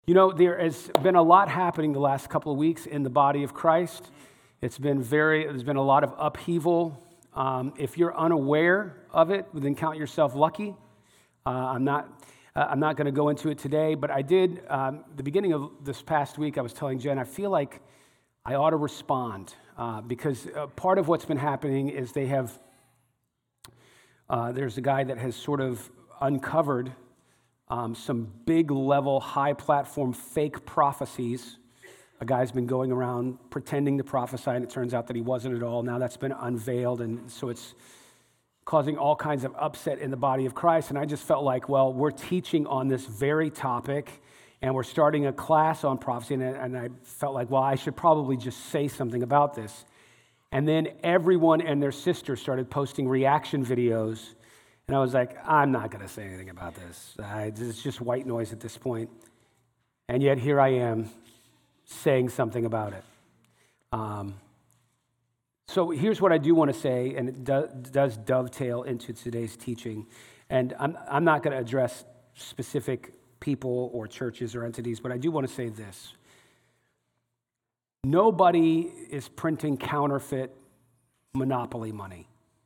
You know, there has been a lot happening the last couple of weeks in the body of Christ. There's been a lot of upheaval. If you're unaware of it, then count yourself lucky. I'm not going to go into it today, but I did, the beginning of this past week, I was telling Jen, I feel like I ought to respond because part of what's been happening is there's a guy that has sort of uncovered some big level, high platform fake prophecies. A guy's been going around pretending to prophesy, and it turns out that he wasn't at all. Now that's been unveiled, and so it's causing all kinds of upset in the body of Christ. And I just felt like, well, we're teaching on this very topic, and we're starting a class on prophecy, and I felt like, well, I should probably just say something about this. And then everyone and their sister started posting reaction videos, and I was like, I'm not going to say anything about this. It's just white noise at this point. And yet here I am saying something about it. So here's what I do want to say, and it does dovetail into today's teaching. And I'm not going to address specific people or churches or entities, but I do want to say this. Nobody is printing counterfeit monopoly money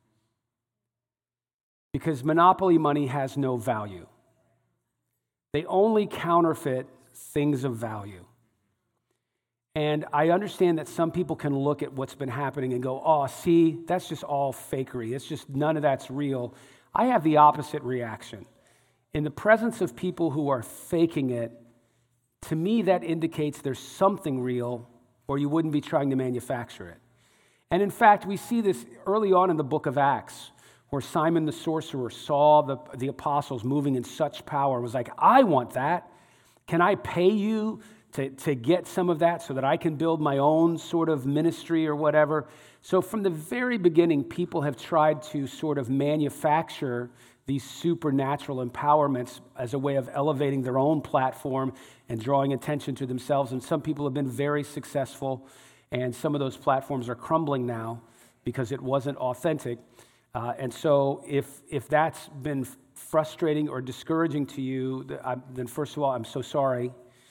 because monopoly money has no value. They only counterfeit things of value. And I understand that some people can look at what's been happening and go, oh, see, that's just all fakery. It's just none of that's real. I have the opposite reaction. In the presence of people who are faking it, to me that indicates there's something real, or you wouldn't be trying to manufacture it. And in fact, we see this early on in the book of Acts, where Simon the sorcerer saw the apostles moving in such power and was like, I want that. Can I pay you to get some of that so that I can build my own sort of ministry or whatever? So from the very beginning, people have tried to sort of manufacture these supernatural empowerments as a way of elevating their own platform and drawing attention to themselves. And some people have been very successful, and some of those platforms are crumbling now because it wasn't authentic. And so if that's been frustrating or discouraging to you, then first of all, I'm so sorry.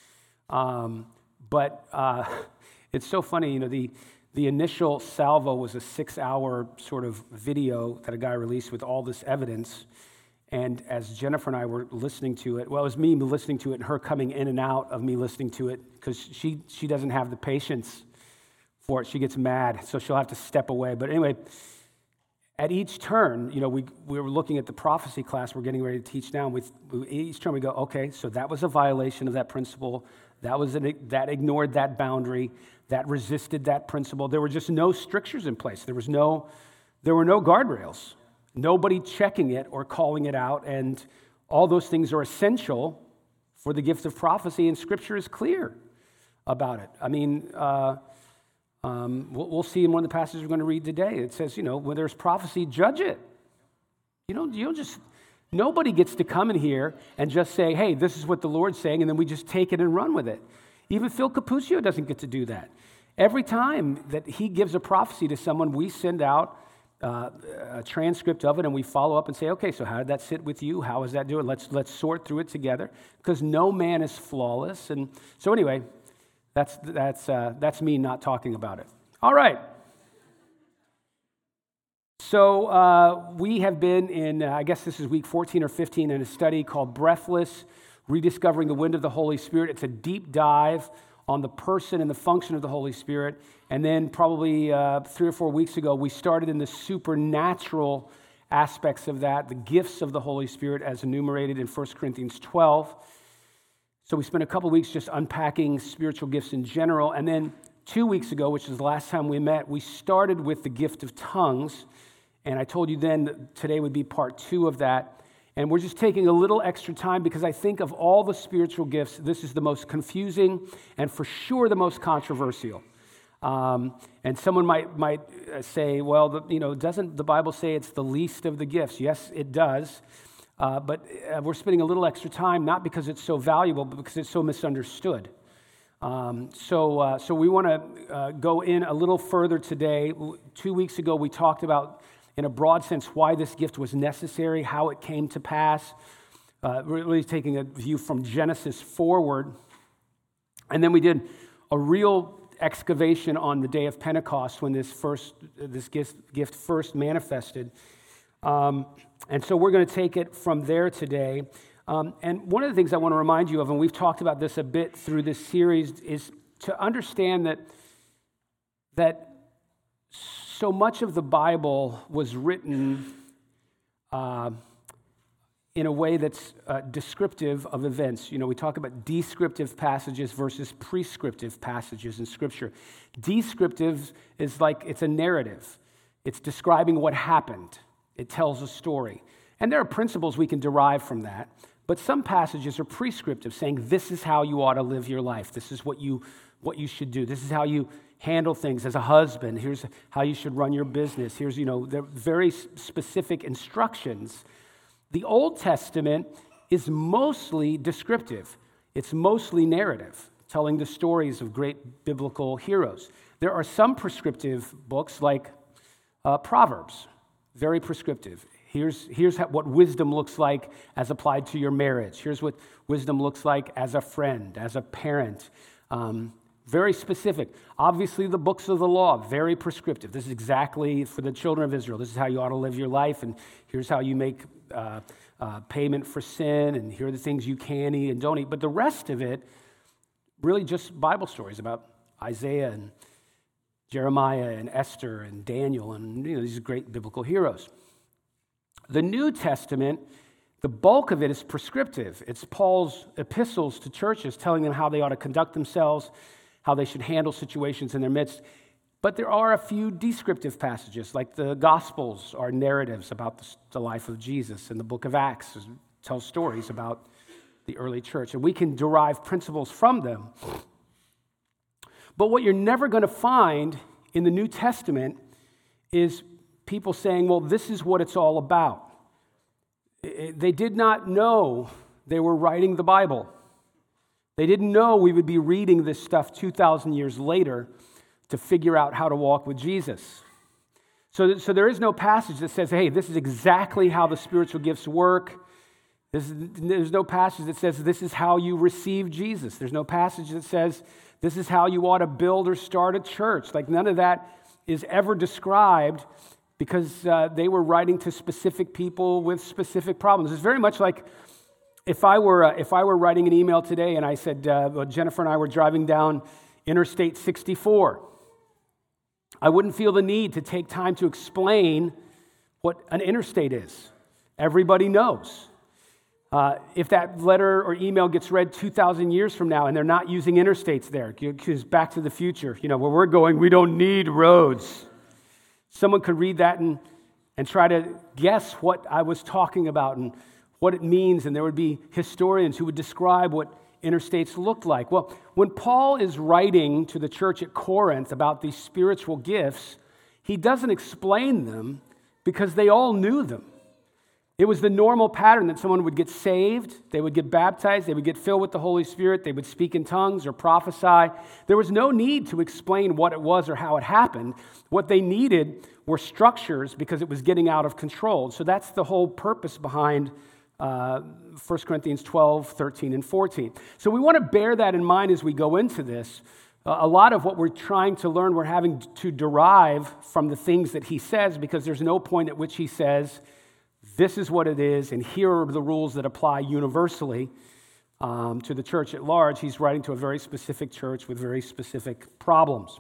But it's so funny, you know, the initial salvo was a 6-hour sort of video that a guy released with all this evidence. And as Jennifer and I were listening to it, well, it was me listening to it and her coming in and out of me listening to it because she doesn't have the patience for it. She gets mad, so she'll have to step away. But anyway, at each turn, you know, we were looking at the prophecy class we're getting ready to teach now, and each turn we go, okay, so that was a violation of that principle. That ignored that boundary. That resisted that principle. There were just no strictures in place. There were no guardrails. Nobody checking it or calling it out, and all those things are essential for the gift of prophecy, and Scripture is clear about it. I mean, we'll see in one of the passages we're going to read today. It says, you know, when there's prophecy, judge it. You don't just, nobody gets to come in here and just say, hey, this is what the Lord's saying, and then we just take it and run with it. Even Phil Cappuccio doesn't get to do that. Every time that he gives a prophecy to someone, we send out a transcript of it, and we follow up and say, okay, so how did that sit with you? How is that doing? Let's sort through it together, because no man is flawless. And so anyway, that's me not talking about it. All right. So we have been in, I guess this is week 14 or 15, in a study called Breathless, Rediscovering the Wind of the Holy Spirit. It's a deep dive on the person and the function of the Holy Spirit. And then probably 3 or 4 weeks ago, we started in the supernatural aspects of that, the gifts of the Holy Spirit as enumerated in 1 Corinthians 12. So we spent a couple weeks just unpacking spiritual gifts in general. And then 2 weeks ago, which is the last time we met, we started with the gift of tongues. And I told you then that today would be part 2 of that. And we're just taking a little extra time because I think of all the spiritual gifts, this is the most confusing and for sure the most controversial. And someone might say, well, doesn't the Bible say it's the least of the gifts? Yes, it does. But we're spending a little extra time, not because it's so valuable, but because it's so misunderstood. So we want to go in a little further today. 2 weeks ago, we talked about, in a broad sense, why this gift was necessary, how it came to pass, really taking a view from Genesis forward. And then we did a real excavation on the day of Pentecost when this gift first manifested. And so we're going to take it from there today. And one of the things I want to remind you of, and we've talked about this a bit through this series, is to understand that so much of the Bible was written in a way that's descriptive of events. You know, we talk about descriptive passages versus prescriptive passages in Scripture. Descriptive is like it's a narrative. It's describing what happened. It tells a story. And there are principles we can derive from that. But some passages are prescriptive, saying this is how you ought to live your life. This is what you should do. This is how you handle things as a husband. Here's how you should run your business. Here's, the very specific instructions. The Old Testament is mostly descriptive. It's mostly narrative, telling the stories of great biblical heroes. There are some prescriptive books like Proverbs, very prescriptive. Here's what wisdom looks like as applied to your marriage. Here's what wisdom looks like as a friend, as a parent. Very specific. Obviously, the books of the law, very prescriptive. This is exactly for the children of Israel. This is how you ought to live your life, and here's how you make payment for sin, and here are the things you can eat and don't eat. But the rest of it, really just Bible stories about Isaiah and Jeremiah and Esther and Daniel and these great biblical heroes. The New Testament, the bulk of it is prescriptive. It's Paul's epistles to churches telling them how they ought to conduct themselves, how they should handle situations in their midst. But there are a few descriptive passages, like the Gospels are narratives about the life of Jesus, and the book of Acts tells stories about the early church, and we can derive principles from them. But what you're never going to find in the New Testament is people saying, well, this is what it's all about. They did not know they were writing the Bible. They didn't know we would be reading this stuff 2,000 years later to figure out how to walk with Jesus. So there is no passage that says, hey, this is exactly how the spiritual gifts work. There's no passage that says this is how you receive Jesus. There's no passage that says this is how you ought to build or start a church. Like none of that is ever described because they were writing to specific people with specific problems. It's very much like if I were writing an email today and I said, Jennifer and I were driving down Interstate 64. I wouldn't feel the need to take time to explain what an interstate is. Everybody knows. If that letter or email gets read 2,000 years from now and they're not using interstates there, because Back to the Future, where we're going, we don't need roads. Someone could read that and try to guess what I was talking about and what it means, and there would be historians who would describe what interstates looked like. Well, when Paul is writing to the church at Corinth about these spiritual gifts, he doesn't explain them because they all knew them. It was the normal pattern that someone would get saved, they would get baptized, they would get filled with the Holy Spirit, they would speak in tongues or prophesy. There was no need to explain what it was or how it happened. What they needed were structures because it was getting out of control. So that's the whole purpose behind 1 Corinthians 12, 13, and 14. So we want to bear that in mind as we go into this. A lot of what we're trying to learn, we're having to derive from the things that he says because there's no point at which he says, this is what it is, and here are the rules that apply universally to the church at large. He's writing to a very specific church with very specific problems.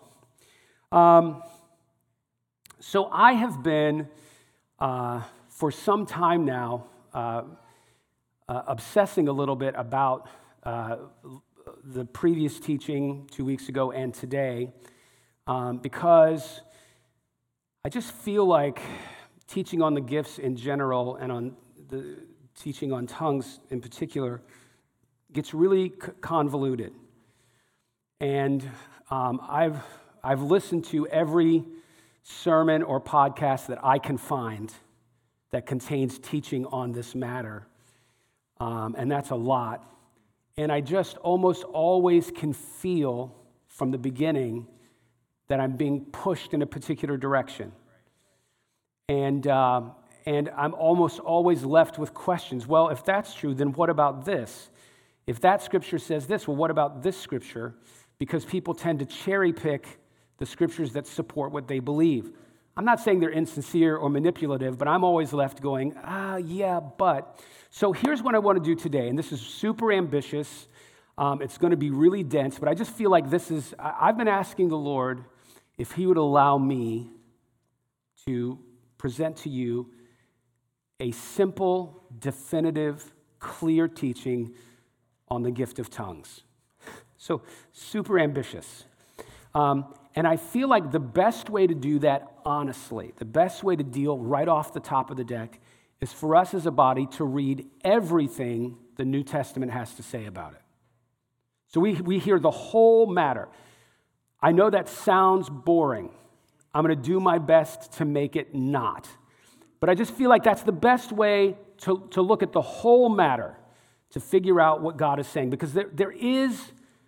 So I have been, for some time now, obsessing a little bit about the previous teaching 2 weeks ago and today because I just feel like teaching on the gifts in general and on the teaching on tongues in particular gets really convoluted. And I've listened to every sermon or podcast that I can find that contains teaching on this matter. And that's a lot. And I just almost always can feel from the beginning that I'm being pushed in a particular direction. And I'm almost always left with questions. Well, if that's true, then what about this? If that scripture says this, well, what about this scripture? Because people tend to cherry pick the scriptures that support what they believe. I'm not saying they're insincere or manipulative, but I'm always left going, yeah, but. So here's what I want to do today, and this is super ambitious. It's going to be really dense, but I just feel like I've been asking the Lord if he would allow me to present to you a simple, definitive, clear teaching on the gift of tongues. So super ambitious. And I feel like the best way to do that, honestly, the best way to deal right off the top of the deck is for us as a body to read everything the New Testament has to say about it. So we hear the whole matter. I know that sounds boring. I'm going to do my best to make it not. But I just feel like that's the best way to look at the whole matter, to figure out what God is saying. Because there is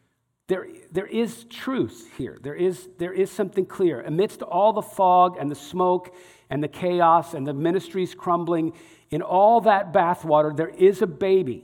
truth here. There is something clear. Amidst all the fog and the smoke and the chaos and the ministries crumbling, in all that bathwater, there is a baby.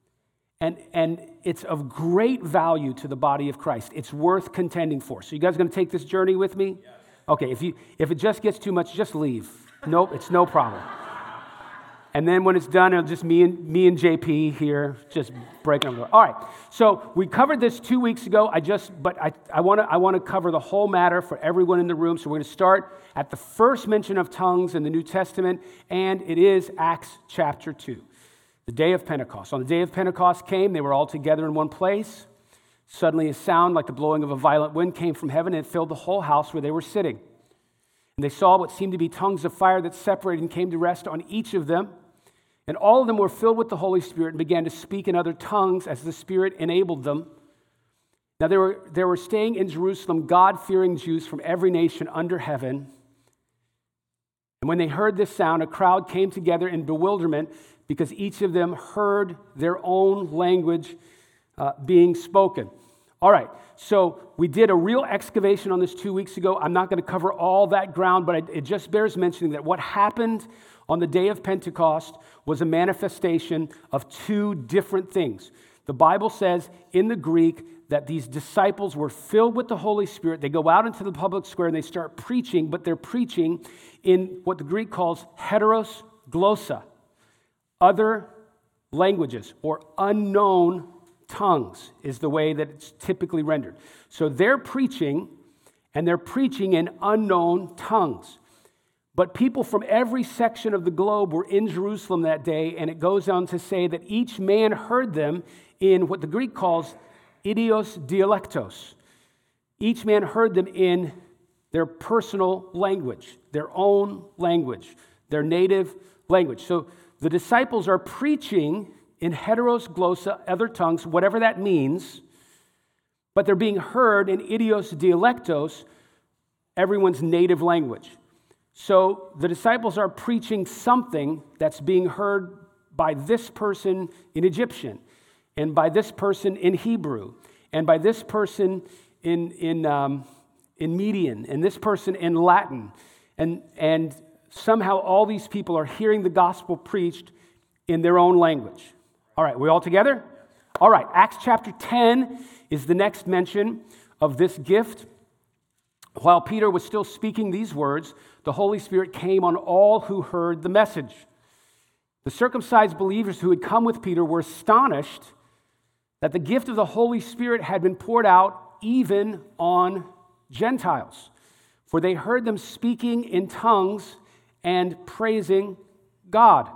And it's of great value to the body of Christ. It's worth contending for. So you guys going to take this journey with me? Yes. Okay, if it just gets too much, just leave. Nope, it's no problem. And then when it's done, it'll just me and JP here, just breaking them. All right. So we covered this 2 weeks ago. I want to cover the whole matter for everyone in the room. So we're going to start at the first mention of tongues in the New Testament, and it is Acts chapter 2, the day of Pentecost. On the day of Pentecost came, they were all together in one place. Suddenly a sound like the blowing of a violent wind came from heaven and filled the whole house where they were sitting. And they saw what seemed to be tongues of fire that separated and came to rest on each of them. And all of them were filled with the Holy Spirit and began to speak in other tongues as the Spirit enabled them. Now there were staying in Jerusalem God-fearing Jews from every nation under heaven. And when they heard this sound, a crowd came together in bewilderment because each of them heard their own language being spoken. All right, so we did a real excavation on this 2 weeks ago. I'm not going to cover all that ground, but it just bears mentioning that what happened on the day of Pentecost was a manifestation of two different things. The Bible says in the Greek that these disciples were filled with the Holy Spirit. They go out into the public square and they start preaching, but they're preaching in what the Greek calls heteros glossa, other languages or unknown tongues is the way that it's typically rendered. So they're preaching, and they're preaching in unknown tongues. But people from every section of the globe were in Jerusalem that day, and it goes on to say that each man heard them in what the Greek calls idios dialectos. Each man heard them in their personal language, their own language, their native language. So the disciples are preaching in heteros glossa, other tongues, whatever that means, but they're being heard in idios dialectos, everyone's native language. So the disciples are preaching something that's being heard by this person in Egyptian, and by this person in Hebrew, and by this person in Median, and this person in Latin, and somehow all these people are hearing the gospel preached in their own language. All right, we all together? All right, Acts chapter 10 is the next mention of this gift. While Peter was still speaking these words, the Holy Spirit came on all who heard the message. The circumcised believers who had come with Peter were astonished that the gift of the Holy Spirit had been poured out even on Gentiles, for they heard them speaking in tongues and praising God.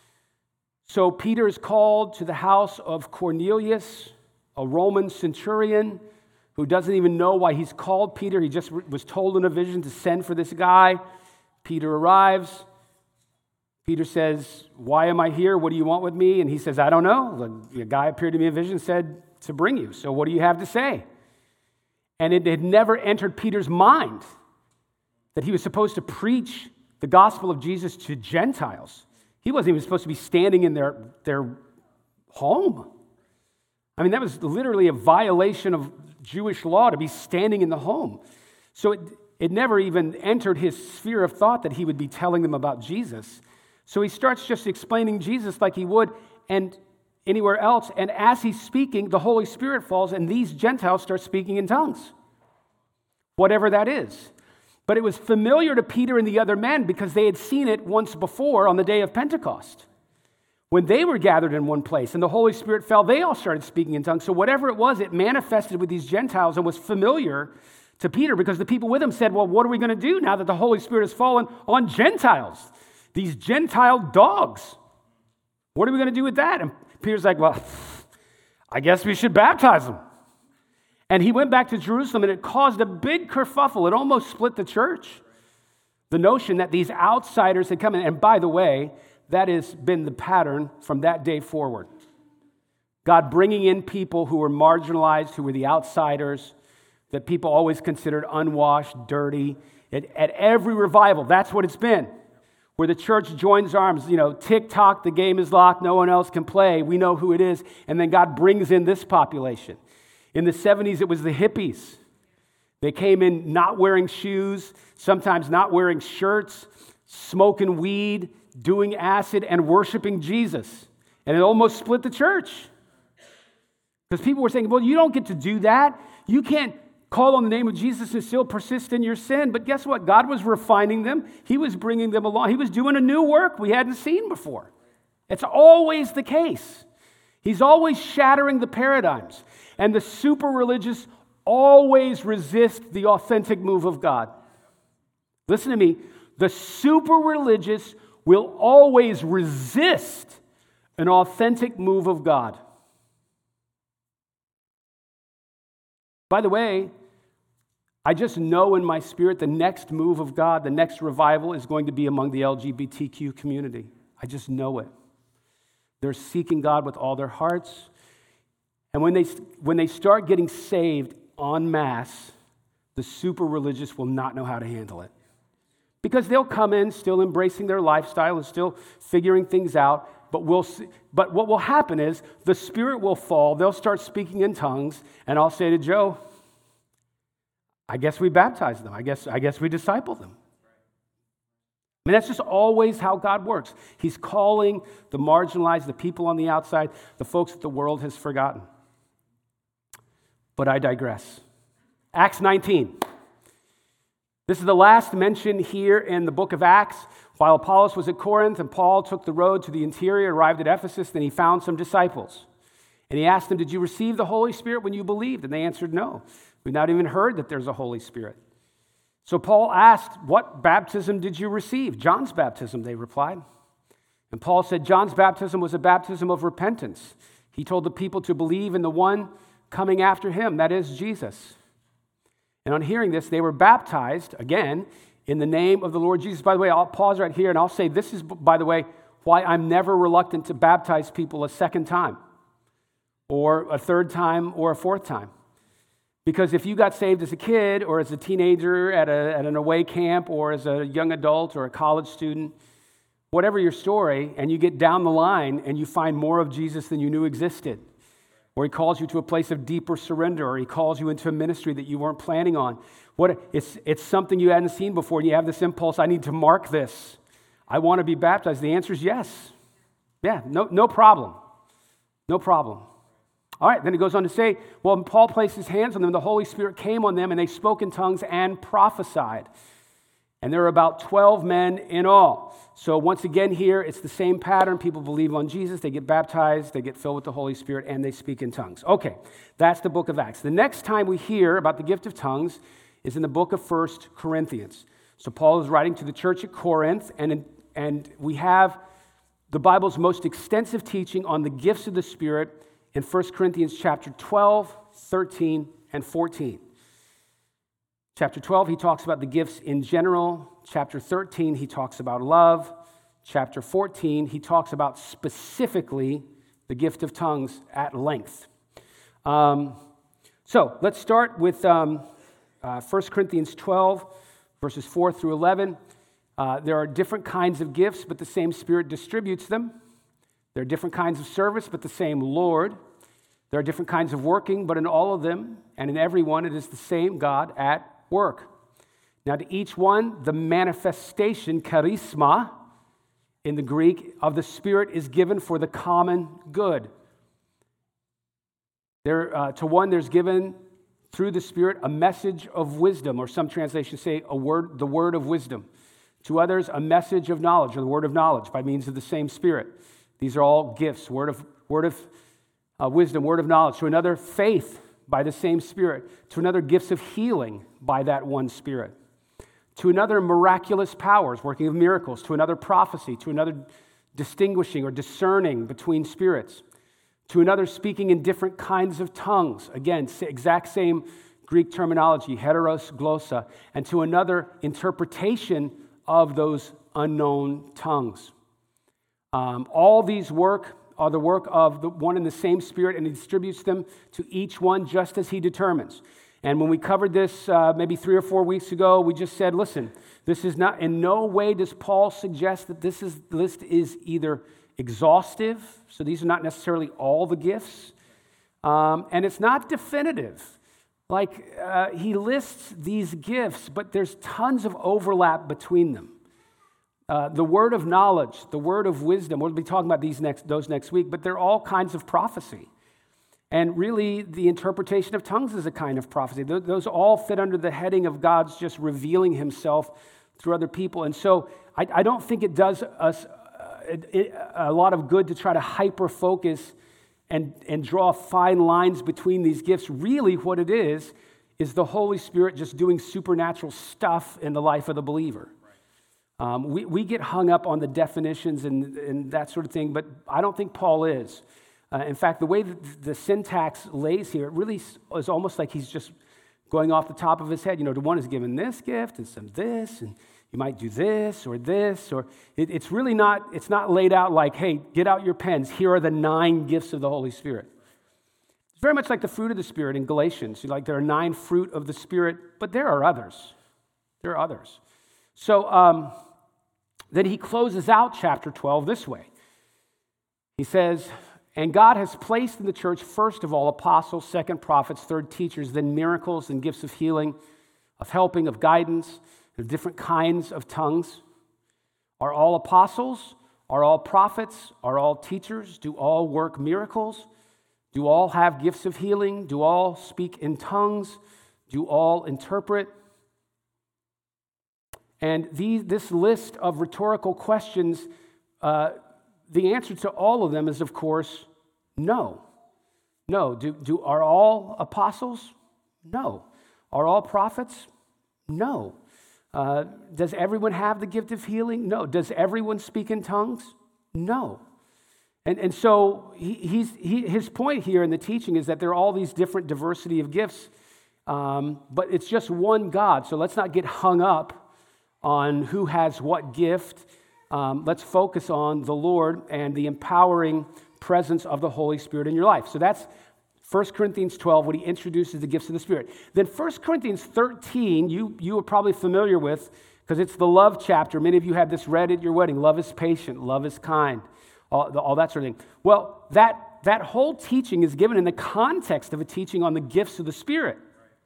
So Peter is called to the house of Cornelius, a Roman centurion who doesn't even know why he's called Peter. He just was told in a vision to send for this guy. Peter arrives. Peter says, "Why am I here? What do you want with me?" And he says, "I don't know. The guy appeared to me in a vision, said to bring you. So what do you have to say?" And it had never entered Peter's mind that he was supposed to preach the gospel of Jesus to Gentiles. He wasn't even supposed to be standing in their home. I mean, that was literally a violation of Jewish law to be standing in the home. So it never even entered his sphere of thought that he would be telling them about Jesus. So he starts just explaining Jesus like he would, and anywhere else. And as he's speaking, the Holy Spirit falls, and these Gentiles start speaking in tongues, whatever that is. But it was familiar to Peter and the other men because they had seen it once before on the day of Pentecost. When they were gathered in one place and the Holy Spirit fell, they all started speaking in tongues. So whatever it was, it manifested with these Gentiles and was familiar to Peter because the people with him said, well, what are we going to do now that the Holy Spirit has fallen on Gentiles? These Gentile dogs. What are we going to do with that? And Peter's like, well, I guess we should baptize them. And he went back to Jerusalem, and it caused a big kerfuffle. It almost split the church. The notion that these outsiders had come in, and by the way, that has been the pattern from that day forward. God bringing in people who were marginalized, who were the outsiders, that people always considered unwashed, dirty. At every revival, that's what it's been. Where the church joins arms, tick-tock, the game is locked, no one else can play, we know who it is, and then God brings in this population. In the 70s, it was the hippies. They came in not wearing shoes, sometimes not wearing shirts, smoking weed, doing acid, and worshiping Jesus. And it almost split the church. Because people were saying, well, you don't get to do that. You can't call on the name of Jesus and still persist in your sin. But guess what? God was refining them. He was bringing them along. He was doing a new work we hadn't seen before. It's always the case. He's always shattering the paradigms. And the super religious always resist the authentic move of God. Listen to me. The super religious will always resist an authentic move of God. By the way, I just know in my spirit the next move of God, the next revival is going to be among the LGBTQ community. I just know it. They're seeking God with all their hearts. And when they start getting saved en masse, the super religious will not know how to handle it. Because they'll come in still embracing their lifestyle and still figuring things out. But what will happen is the Spirit will fall. They'll start speaking in tongues. And I'll say to Joe, I guess we baptize them. I guess we disciple them. I mean, that's just always how God works. He's calling the marginalized, the people on the outside, the folks that the world has forgotten. But I digress. Acts 19. This is the last mention here in the book of Acts. While Apollos was at Corinth and Paul took the road to the interior, arrived at Ephesus, then he found some disciples. And he asked them, did you receive the Holy Spirit when you believed? And they answered, no. We've not even heard that there's a Holy Spirit. So Paul asked, what baptism did you receive? John's baptism, they replied. And Paul said, John's baptism was a baptism of repentance. He told the people to believe in the one coming after him, that is Jesus. And on hearing this, they were baptized, again, in the name of the Lord Jesus. By the way, I'll pause right here and I'll say this is, by the way, why I'm never reluctant to baptize people a second time or a third time or a fourth time. Because if you got saved as a kid or as a teenager at an away camp or as a young adult or a college student, whatever your story, and you get down the line and you find more of Jesus than you knew existed, or he calls you to a place of deeper surrender, or he calls you into a ministry that you weren't planning on. It's something you hadn't seen before, and you have this impulse, I need to mark this. I want to be baptized. The answer is yes. Yeah, no problem. No problem. All right, then it goes on to say, well, Paul placed his hands on them, the Holy Spirit came on them, and they spoke in tongues and prophesied. And there were about 12 men in all. So once again here, it's the same pattern. People believe on Jesus, they get baptized, they get filled with the Holy Spirit, and they speak in tongues. Okay, that's the book of Acts. The next time we hear about the gift of tongues is in the book of 1 Corinthians. So Paul is writing to the church at Corinth, and we have the Bible's most extensive teaching on the gifts of the Spirit in 1 Corinthians chapter 12, 13, and 14. Chapter 12, he talks about the gifts in general. Chapter 13, he talks about love. Chapter 14, he talks about specifically the gift of tongues at length. So let's start with 1 Corinthians 12, verses 4 through 11. There are different kinds of gifts, but the same Spirit distributes them. There are different kinds of service, but the same Lord. There are different kinds of working, but in all of them and in every one, it is the same God at work. Now, to each one, the manifestation, charisma, in the Greek, of the Spirit is given for the common good. To one, there's given through the Spirit a message of wisdom, or some translations say the word of wisdom. To others, a message of knowledge, or the word of knowledge, by means of the same Spirit. These are all gifts, word of wisdom, word of knowledge. To another, faith by the same Spirit. To another, gifts of healing by that one Spirit. To another, miraculous powers, working of miracles. To another, prophecy. To another, distinguishing or discerning between spirits. To another, speaking in different kinds of tongues. Again, exact same Greek terminology, heteros, glossa. And to another, interpretation of those unknown tongues. All these are the work of the one and the same Spirit, and He distributes them to each one just as He determines. And when we covered this maybe 3 or 4 weeks ago, we just said, listen, this is not, in no way does Paul suggest that this list is either exhaustive, so these are not necessarily all the gifts, and it's not definitive. He lists these gifts, but there's tons of overlap between them. The word of knowledge, the word of wisdom, we'll be talking about those next week, but they're all kinds of prophecy. And really, the interpretation of tongues is a kind of prophecy. Those all fit under the heading of God's just revealing Himself through other people. And so I don't think it does us a lot of good to try to hyper-focus and draw fine lines between these gifts. Really, what it is the Holy Spirit just doing supernatural stuff in the life of the believer. We get hung up on the definitions and that sort of thing, but I don't think Paul is. In fact, the way that the syntax lays here, it really is almost like he's just going off the top of his head. The one is given this gift and some this, and you might do this, or it's really not, it's not laid out like, hey, get out your pens. Here are the 9 gifts of the Holy Spirit. It's very much like the fruit of the Spirit in Galatians. There are 9 fruit of the Spirit, but there are others. There are others. So then he closes out chapter 12 this way. He says, and God has placed in the church, first of all, apostles, second prophets, third teachers, then miracles and gifts of healing, of helping, of guidance, of different kinds of tongues. Are all apostles? Are all prophets? Are all teachers? Do all work miracles? Do all have gifts of healing? Do all speak in tongues? Do all interpret? And this list of rhetorical questions, the answer to all of them is, of course, no. No. Are all apostles? No. Are all prophets? No. Does everyone have the gift of healing? No. Does everyone speak in tongues? No. And so his point here in the teaching is that there are all these different diversity of gifts, but it's just one God. So let's not get hung up on who has what gift. Let's focus on the Lord and the empowering presence of the Holy Spirit in your life. So that's 1 Corinthians 12, when he introduces the gifts of the Spirit. Then 1 Corinthians 13, you are probably familiar with, because it's the love chapter. Many of you had this read at your wedding. Love is patient, love is kind, all that sort of thing. Well, that whole teaching is given in the context of a teaching on the gifts of the Spirit.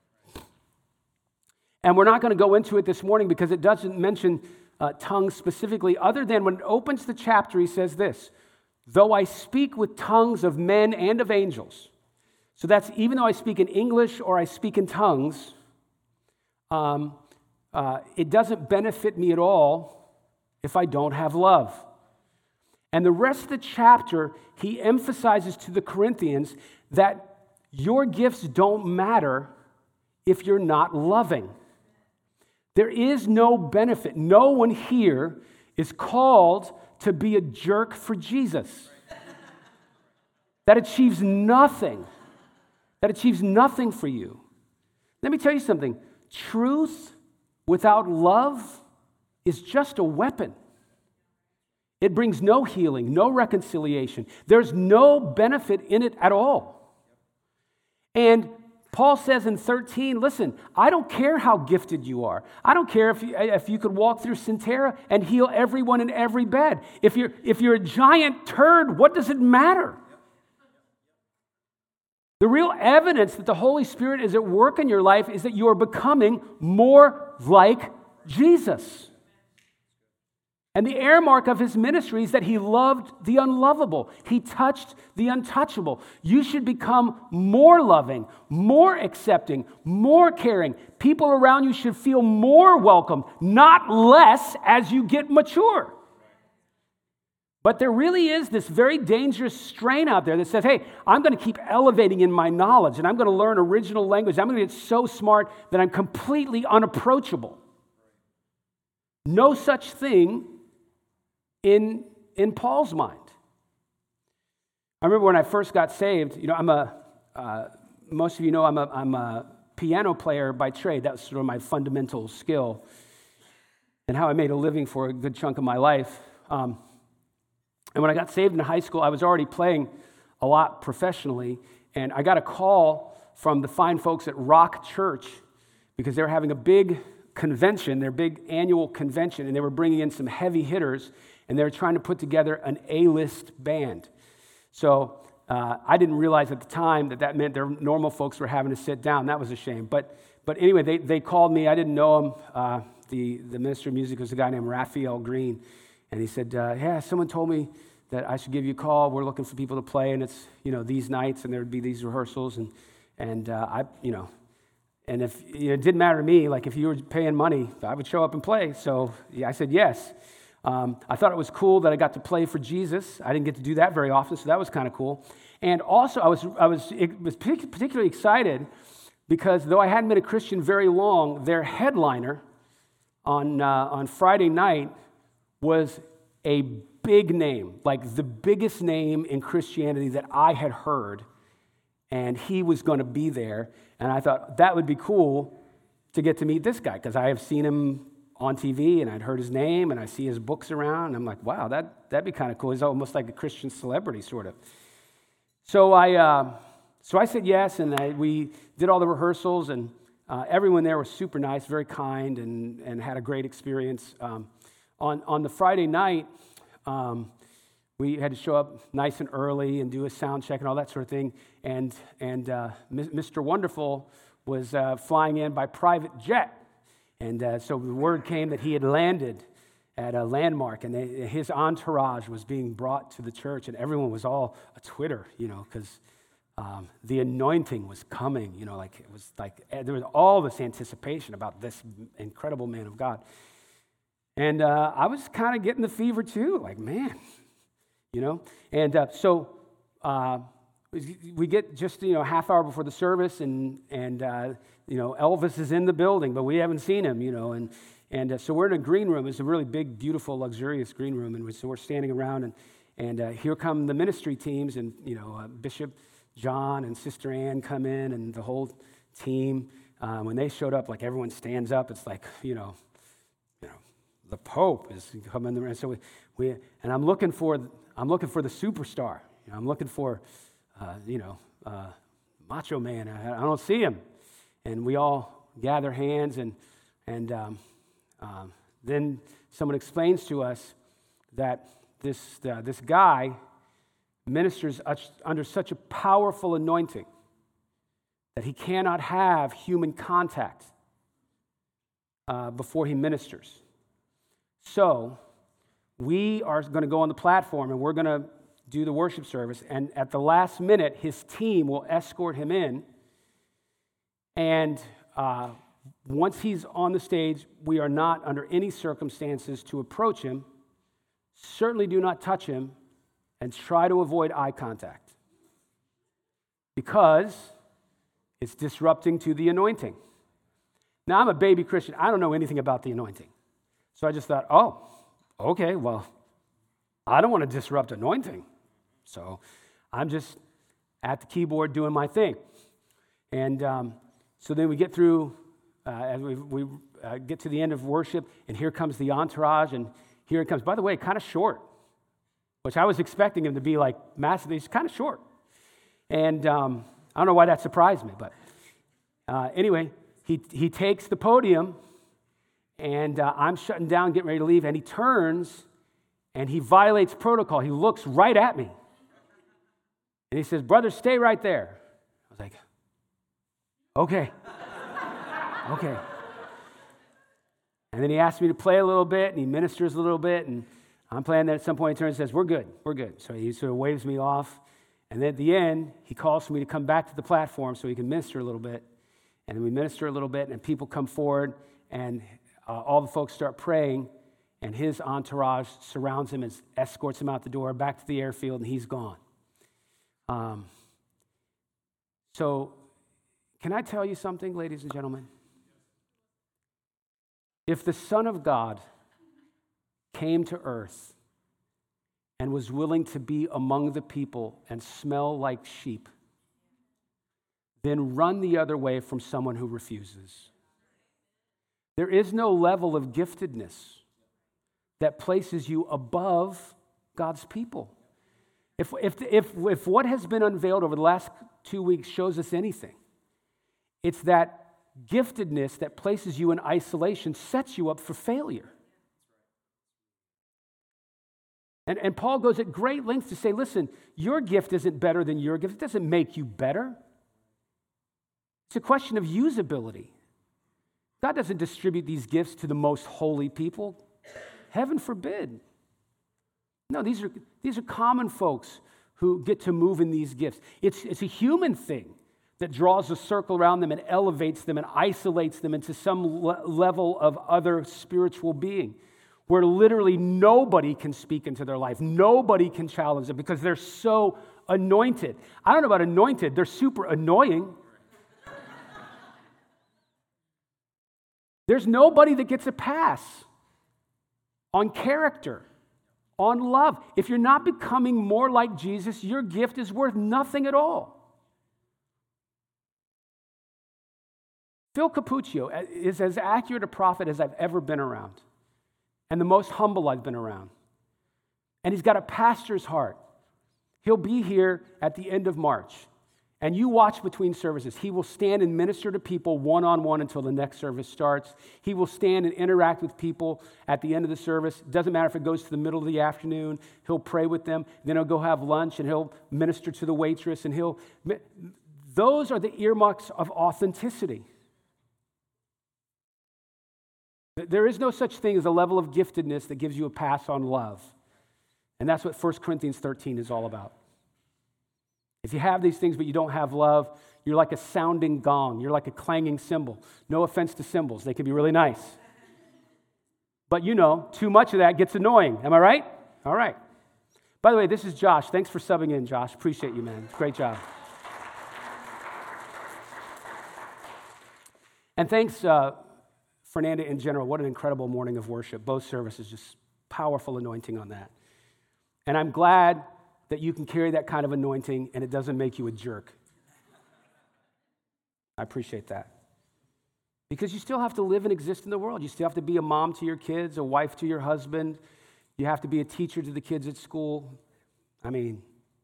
And we're not going to go into it this morning because it doesn't mention tongues specifically, other than when it opens the chapter, he says this, though I speak with tongues of men and of angels. So that's even though I speak in English or I speak in tongues, it doesn't benefit me at all if I don't have love. And the rest of the chapter, he emphasizes to the Corinthians that your gifts don't matter if you're not loving. There is no benefit. No one here is called to be a jerk for Jesus. That achieves nothing. That achieves nothing for you. Let me tell you something. Truth without love is just a weapon. It brings no healing, no reconciliation. There's no benefit in it at all. And Paul says in 13, listen, I don't care how gifted you are. I don't care if you could walk through Centera and heal everyone in every bed. If you're a giant turd, what does it matter? The real evidence that the Holy Spirit is at work in your life is that you are becoming more like Jesus. And the earmark of his ministry is that he loved the unlovable. He touched the untouchable. You should become more loving, more accepting, more caring. People around you should feel more welcome, not less as you get mature. But there really is this very dangerous strain out there that says, hey, I'm going to keep elevating in my knowledge, and I'm going to learn original language. I'm going to get so smart that I'm completely unapproachable. No such thing in Paul's mind. I remember when I first got saved, most of you know I'm a piano player by trade. That was sort of my fundamental skill and how I made a living for a good chunk of my life. And when I got saved in high school, I was already playing a lot professionally, and I got a call from the fine folks at Rock Church because they were having a big convention, their big annual convention, and they were bringing in some heavy hitters, and they were trying to put together an A-list band. So I didn't realize at the time that meant their normal folks were having to sit down. That was a shame. But anyway, they called me. I didn't know him. The minister of music was a guy named Raphael Green. And he said, someone told me that I should give you a call. We're looking for people to play, and it's, these nights, and there would be these rehearsals. And if it didn't matter to me, like if you were paying money, I would show up and play. So yeah, I said yes. I thought it was cool that I got to play for Jesus. I didn't get to do that very often, so that was kind of cool. And also, I was particularly excited because though I hadn't been a Christian very long, their headliner on Friday night was a big name, like the biggest name in Christianity that I had heard, and he was going to be there. And I thought that would be cool to get to meet this guy because I have seen him on TV, and I'd heard his name, and I see his books around, and I'm like, wow, that'd be kind of cool. He's almost like a Christian celebrity, sort of. So I said yes, and we did all the rehearsals, and everyone there was super nice, very kind, and had a great experience. On the Friday night, we had to show up nice and early and do a sound check and all that sort of thing. And Mr. Wonderful was flying in by private jet. And so the word came that he had landed at a landmark, and his entourage was being brought to the church, and everyone was all a Twitter, because the anointing was coming, it was like there was all this anticipation about this incredible man of God. And I was kind of getting the fever too, like, man, And so we get just, half hour before the service, and Elvis is in the building, but we haven't seen him, and so we're in a green room. It's a really big, beautiful, luxurious green room, and so we're standing around, and here come the ministry teams, and, Bishop John and Sister Ann come in, and the whole team. When they showed up, like, everyone stands up. It's like, the Pope is coming in, and so and I'm looking for the superstar. I'm looking for, Macho Man. I don't see him, and we all gather hands, and then someone explains to us that this guy ministers under such a powerful anointing that he cannot have human contact before he ministers. So we are going to go on the platform, and we're going to do the worship service, and at the last minute, his team will escort him in, and once he's on the stage, we are not under any circumstances to approach him. Certainly do not touch him, and try to avoid eye contact, because it's disrupting to the anointing. Now, I'm a baby Christian. I don't know anything about the anointing. So I just thought, oh, okay, well, I don't want to disrupt anointing. So I'm just at the keyboard doing my thing. And so then we get through, and we get to the end of worship, and here comes the entourage, and here it comes. By the way, kind of short, which I was expecting him to be like massive. He's kind of short. And I don't know why that surprised me, but anyway, he takes the podium, and I'm shutting down, getting ready to leave, and he turns, and he violates protocol. He looks right at me. And he says, "Brother, stay right there." I was like, okay. Okay. And then he asked me to play a little bit, and he ministers a little bit, and I'm playing. Then at some point he turns and says, we're good. So he sort of waves me off. And then at the end, he calls for me to come back to the platform so he can minister a little bit. And then we minister a little bit, and people come forward, and all the folks start praying, and his entourage surrounds him and escorts him out the door, back to the airfield, and he's gone. So can I tell you something, ladies and gentlemen? If the Son of God came to earth and was willing to be among the people and smell like sheep, then run the other way from someone who refuses. There is no level of giftedness that places you above God's people. If what has been unveiled over the last 2 weeks shows us anything, it's that giftedness that places you in isolation sets you up for failure. And Paul goes at great lengths to say, listen, your gift isn't better than your gift. It doesn't make you better. It's a question of usability. God doesn't distribute these gifts to the most holy people. Heaven forbid. No, these are common folks who get to move in these gifts. It's a human thing that draws a circle around them and elevates them and isolates them into some level of other spiritual being, where literally nobody can speak into their life. Nobody can challenge them because they're so anointed. I don't know about anointed, they're super annoying. There's nobody that gets a pass on character, on love. If you're not becoming more like Jesus, your gift is worth nothing at all. Phil Cappuccio is as accurate a prophet as I've ever been around, and the most humble I've been around. And he's got a pastor's heart. He'll be here at the end of March, and you watch between services. He will stand and minister to people one-on-one until the next service starts. He will stand and interact with people at the end of the service. It doesn't matter if it goes to the middle of the afternoon. He'll pray with them. Then he'll go have lunch, and he'll minister to the waitress, and those are the earmarks of authenticity. There is no such thing as a level of giftedness that gives you a pass on love. And that's what 1 Corinthians 13 is all about. If you have these things but you don't have love, you're like a sounding gong. You're like a clanging cymbal. No offense to cymbals. They can be really nice. But too much of that gets annoying. Am I right? All right. By the way, this is Josh. Thanks for subbing in, Josh. Appreciate you, man. Great job. And thanks, Fernanda in general. What an incredible morning of worship. Both services, just powerful anointing on that. And I'm glad that you can carry that kind of anointing and it doesn't make you a jerk. I appreciate that. Because you still have to live and exist in the world. You still have to be a mom to your kids, a wife to your husband. You have to be a teacher to the kids at school. I mean,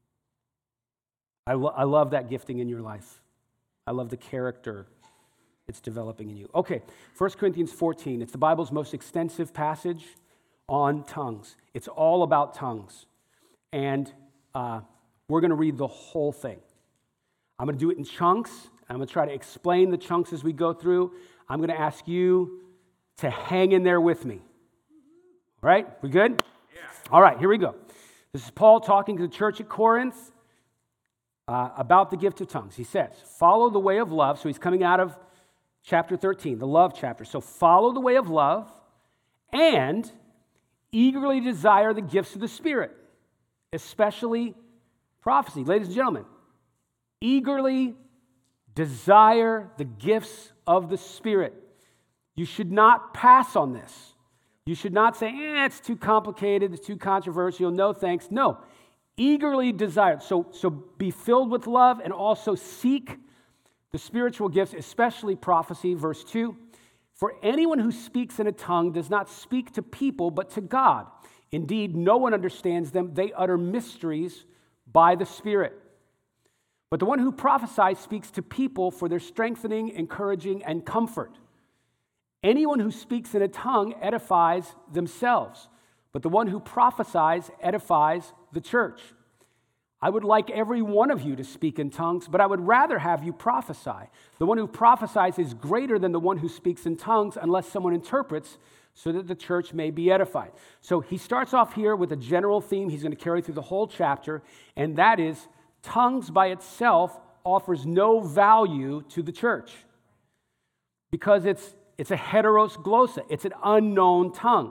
I love that gifting in your life. I love the character it's developing in you. Okay, 1 Corinthians 14. It's the Bible's most extensive passage on tongues. It's all about tongues. And we're going to read the whole thing. I'm going to do it in chunks. I'm going to try to explain the chunks as we go through. I'm going to ask you to hang in there with me. All right? We good? Yeah. All right, here we go. This is Paul talking to the church at Corinth about the gift of tongues. He says, follow the way of love. So he's coming out of chapter 13, the love chapter. So follow the way of love and eagerly desire the gifts of the Spirit, especially prophecy. Ladies and gentlemen, eagerly desire the gifts of the Spirit. You should not pass on this. You should not say, it's too complicated, it's too controversial, no thanks. No, eagerly desire. So be filled with love and also seek the spiritual gifts, especially prophecy. Verse 2, for anyone who speaks in a tongue does not speak to people but to God. Indeed, no one understands them. They utter mysteries by the Spirit. But the one who prophesies speaks to people for their strengthening, encouraging, and comfort. Anyone who speaks in a tongue edifies themselves, but the one who prophesies edifies the church. I would like every one of you to speak in tongues, but I would rather have you prophesy. The one who prophesies is greater than the one who speaks in tongues unless someone interprets, so that the church may be edified. So he starts off here with a general theme he's going to carry through the whole chapter, and that is tongues by itself offers no value to the church because it's a heteros glossa. It's an unknown tongue.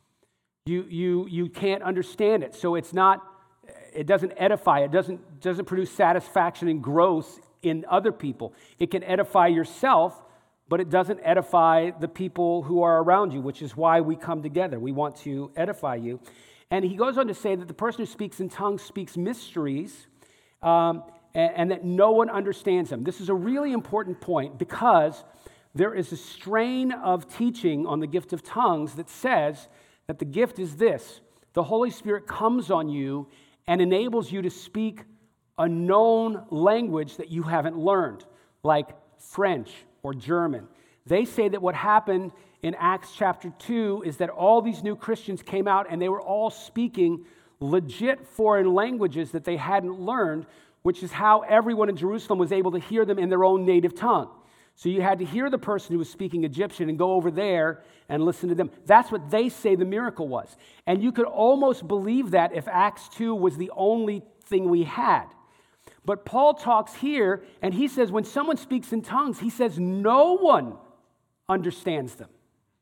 You can't understand it, so it doesn't edify. It doesn't produce satisfaction and growth in other people. It can edify yourself, but it doesn't edify the people who are around you, which is why we come together. We want to edify you. And he goes on to say that the person who speaks in tongues speaks mysteries, and that no one understands them. This is a really important point because there is a strain of teaching on the gift of tongues that says that the gift is this: the Holy Spirit comes on you and enables you to speak a known language that you haven't learned, like French or German. They say that what happened in Acts chapter 2 is that all these new Christians came out and they were all speaking legit foreign languages that they hadn't learned, which is how everyone in Jerusalem was able to hear them in their own native tongue. So you had to hear the person who was speaking Egyptian and go over there and listen to them. That's what they say the miracle was. And you could almost believe that if Acts 2 was the only thing we had. But Paul talks here, and he says when someone speaks in tongues, he says no one understands them.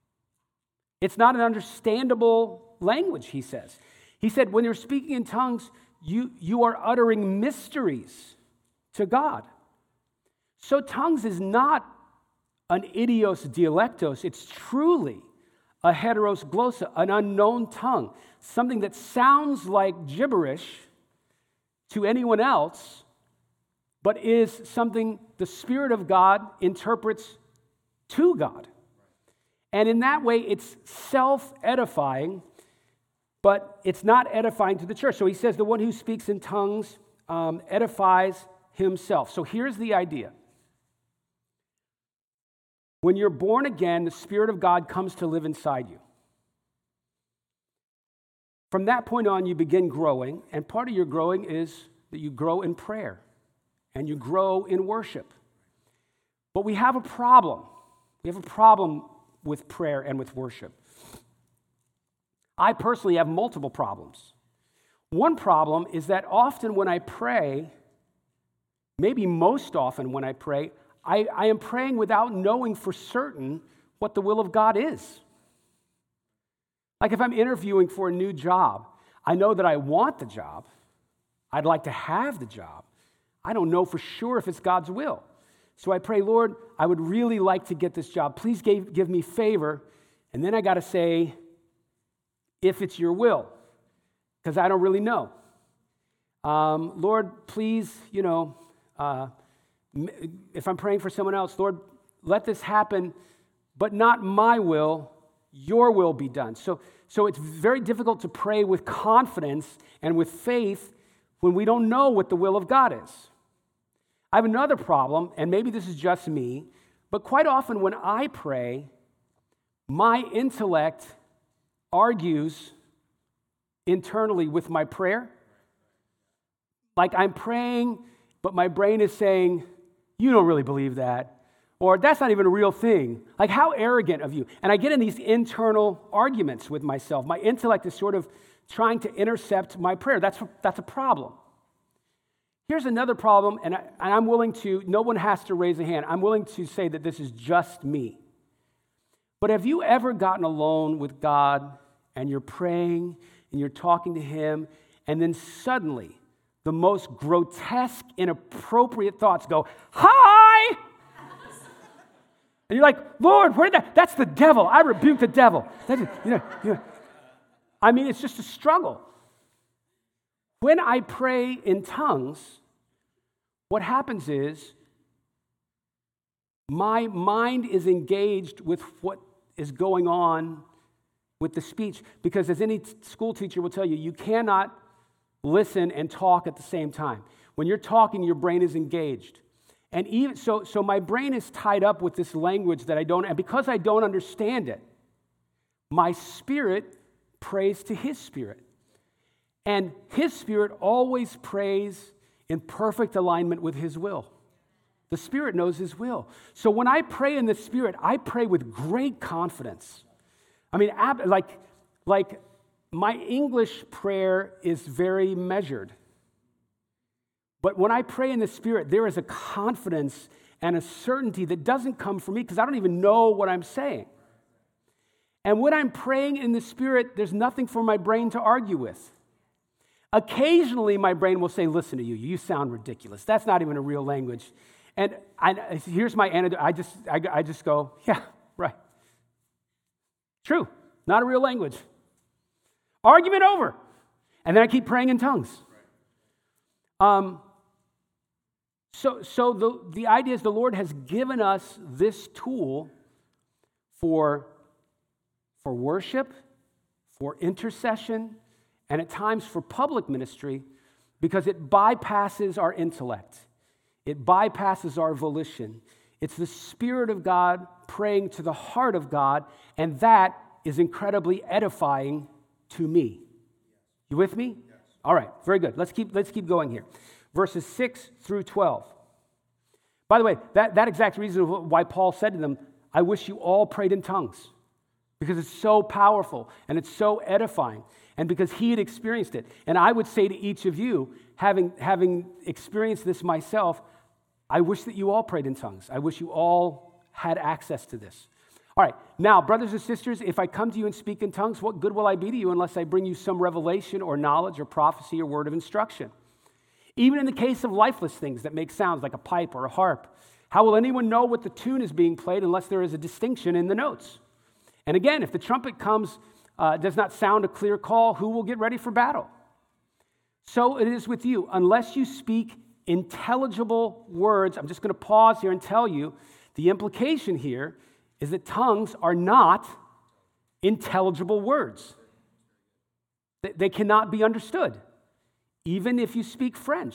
It's not an understandable language, he says. He said when you're speaking in tongues, you are uttering mysteries to God. So tongues is not an idios dialectos. It's truly a heteros glossa, an unknown tongue, something that sounds like gibberish to anyone else, but is something the Spirit of God interprets to God. And in that way, it's self-edifying, but it's not edifying to the church. So he says the one who speaks in tongues edifies himself. So here's the idea. When you're born again, the Spirit of God comes to live inside you. From that point on, you begin growing, and part of your growing is that you grow in prayer and you grow in worship. But we have a problem. We have a problem with prayer and with worship. I personally have multiple problems. One problem is that often when I pray, maybe most often when I pray, I am praying without knowing for certain what the will of God is. Like if I'm interviewing for a new job, I know that I want the job. I'd like to have the job. I don't know for sure if it's God's will. So I pray, Lord, I would really like to get this job. Please give me favor. And then I got to say, if it's your will, because I don't really know. Lord, please, if I'm praying for someone else, Lord, let this happen, but not my will, your will be done. So it's very difficult to pray with confidence and with faith when we don't know what the will of God is. I have another problem, and maybe this is just me, but quite often when I pray, my intellect argues internally with my prayer. Like I'm praying, but my brain is saying, you don't really believe that. Or that's not even a real thing. Like how arrogant of you. And I get in these internal arguments with myself. My intellect is sort of trying to intercept my prayer. That's a problem. Here's another problem, and I'm willing to, no one has to raise a hand. I'm willing to say that this is just me. But have you ever gotten alone with God and you're praying and you're talking to Him, and then suddenly the most grotesque, inappropriate thoughts go, hi! And you're like, Lord, where did that? That's the devil. I rebuke the devil. I mean, it's just a struggle. When I pray in tongues, what happens is my mind is engaged with what is going on with the speech. Because as any school teacher will tell you, you cannot listen and talk at the same time. When you're talking, your brain is engaged. And even so my brain is tied up with this language that I don't, and because I don't understand it, my spirit prays to His Spirit. And his Spirit always prays in perfect alignment with his will. The Spirit knows his will. So when I pray in the Spirit, I pray with great confidence. I mean, like my English prayer is very measured. But when I pray in the Spirit, there is a confidence and a certainty that doesn't come from me because I don't even know what I'm saying. And when I'm praying in the Spirit, there's nothing for my brain to argue with. Occasionally, my brain will say, listen to you, you sound ridiculous. That's not even a real language. And here's my antidote. I just go, yeah, right. True, not a real language. Argument over. And then I keep praying in tongues. So the idea is the Lord has given us this tool for worship, for intercession, and at times for public ministry because it bypasses our intellect. It bypasses our volition. It's the Spirit of God praying to the heart of God, and that is incredibly edifying to me. You with me? Yes. All right, very good. Let's keep going here. Verses 6 through 12. By the way, that exact reason why Paul said to them, I wish you all prayed in tongues, because it's so powerful and it's so edifying, and because he had experienced it. And I would say to each of you, having experienced this myself, I wish that you all prayed in tongues. I wish you all had access to this. All right, now, brothers and sisters, if I come to you and speak in tongues, what good will I be to you unless I bring you some revelation or knowledge or prophecy or word of instruction? Even in the case of lifeless things that make sounds like a pipe or a harp, how will anyone know what the tune is being played unless there is a distinction in the notes? And again, if the trumpet does not sound a clear call, who will get ready for battle? So it is with you. Unless you speak intelligible words, I'm just going to pause here and tell you the implication here is that tongues are not intelligible words. They cannot be understood, even if you speak French.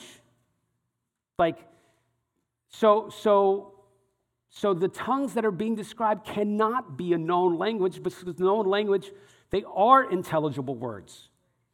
So the tongues that are being described cannot be a known language, because known language, they are intelligible words.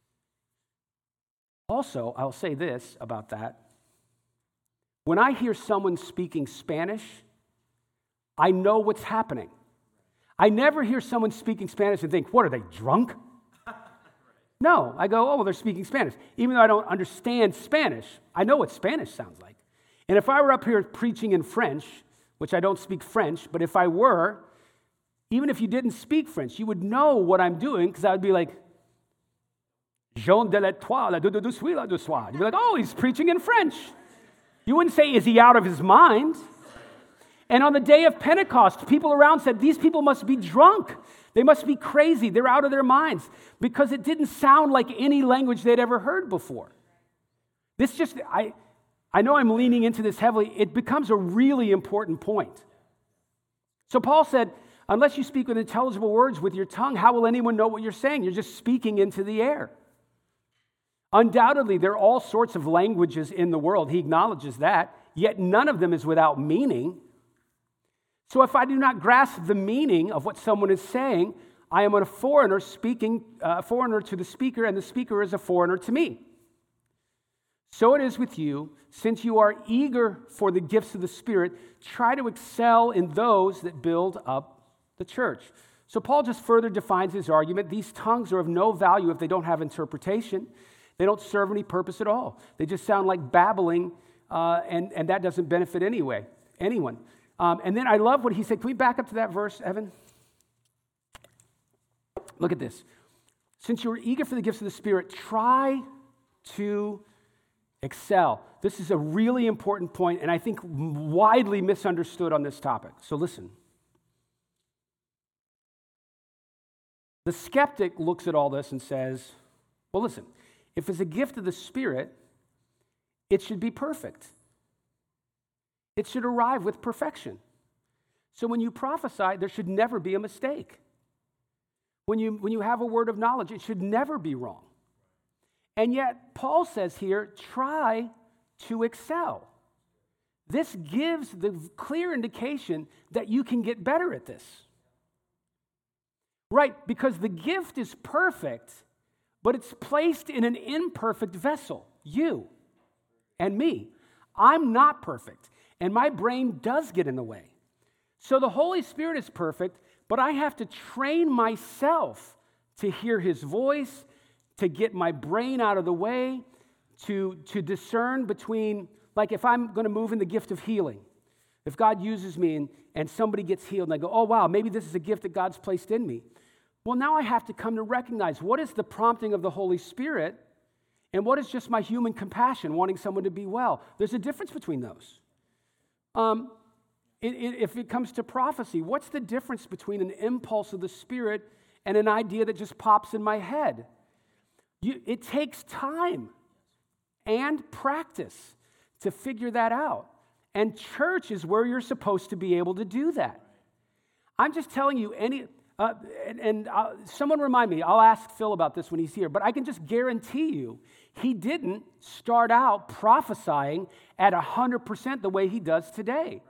Also, I'll say this about that. When I hear someone speaking Spanish, I know what's happening. I never hear someone speaking Spanish and think, what are they, drunk? No, I go, oh, well, they're speaking Spanish. Even though I don't understand Spanish, I know what Spanish sounds like. And if I were up here preaching in French, which I don't speak French, but if I were, even if you didn't speak French, you would know what I'm doing, because I would be like, Jean de l'étoile, de suis là de soir. You'd be like, oh, he's preaching in French. You wouldn't say, is he out of his mind? And on the day of Pentecost, people around said, these people must be drunk. They must be crazy. They're out of their minds, because it didn't sound like any language they'd ever heard before. I know I'm leaning into this heavily. It becomes a really important point. So Paul said, unless you speak with intelligible words with your tongue, how will anyone know what you're saying? You're just speaking into the air. Undoubtedly, there are all sorts of languages in the world. He acknowledges that, yet none of them is without meaning. So if I do not grasp the meaning of what someone is saying, I am a foreigner speaking, a foreigner to the speaker, and the speaker is a foreigner to me. So it is with you. Since you are eager for the gifts of the Spirit, try to excel in those that build up the church. So Paul just further defines his argument. These tongues are of no value if they don't have interpretation. They don't serve any purpose at all. They just sound like babbling, and that doesn't benefit anyone. And then I love what he said. Can we back up to that verse, Evan? Look at this. Since you are eager for the gifts of the Spirit, try to excel. This is a really important point, and I think widely misunderstood on this topic. So listen. The skeptic looks at all this and says, well, listen, if it's a gift of the Spirit, it should be perfect. It should arrive with perfection. So when you prophesy, there should never be a mistake. When you have a word of knowledge, it should never be wrong. And yet, Paul says here, try to excel. This gives the clear indication that you can get better at this. Right, because the gift is perfect, but it's placed in an imperfect vessel, you and me. I'm not perfect, and my brain does get in the way. So the Holy Spirit is perfect, but I have to train myself to hear his voice, to get my brain out of the way, to discern between, like if I'm going to move in the gift of healing, if God uses me and somebody gets healed and I go, oh wow, maybe this is a gift that God's placed in me. Well, now I have to come to recognize what is the prompting of the Holy Spirit and what is just my human compassion, wanting someone to be well. There's a difference between those. If it comes to prophecy, what's the difference between an impulse of the Spirit and an idea that just pops in my head? It takes time and practice to figure that out. And church is where you're supposed to be able to do that. I'm just telling you, someone remind me, I'll ask Phil about this when he's here, but I can just guarantee you, he didn't start out prophesying at 100% the way he does today.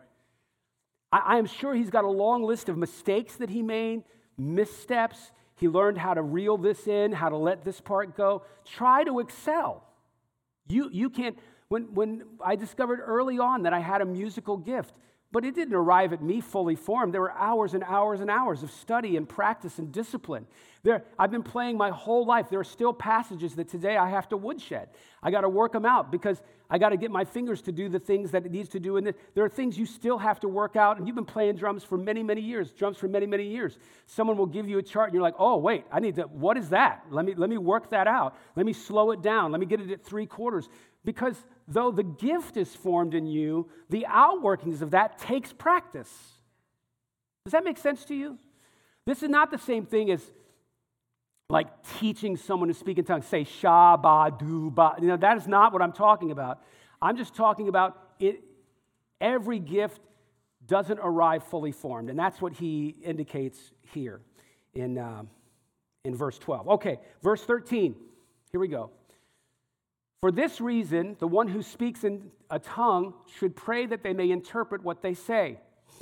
I am sure he's got a long list of mistakes that he made, missteps. He learned how to reel this in, how to let this part go. Try to excel. You can't. When I discovered early on that I had a musical gift, but it didn't arrive at me fully formed. There were hours and hours and hours of study and practice and discipline. I've been playing my whole life. There are still passages that today I have to woodshed. I got to work them out because I got to get my fingers to do the things that it needs to do. And there are things you still have to work out. And you've been playing drums for many, many years. Someone will give you a chart and you're like, oh, wait, what is that? Let me work that out. Let me slow it down. Let me get it at 3/4. Because though the gift is formed in you, the outworkings of that takes practice. Does that make sense to you? This is not the same thing as like teaching someone to speak in tongues, say sha, ba, do, ba. That is not what I'm talking about. I'm just talking about it. Every gift doesn't arrive fully formed, and that's what he indicates here in verse 12. Okay, verse 13. Here we go. For this reason, the one who speaks in a tongue should pray that they may interpret what they say.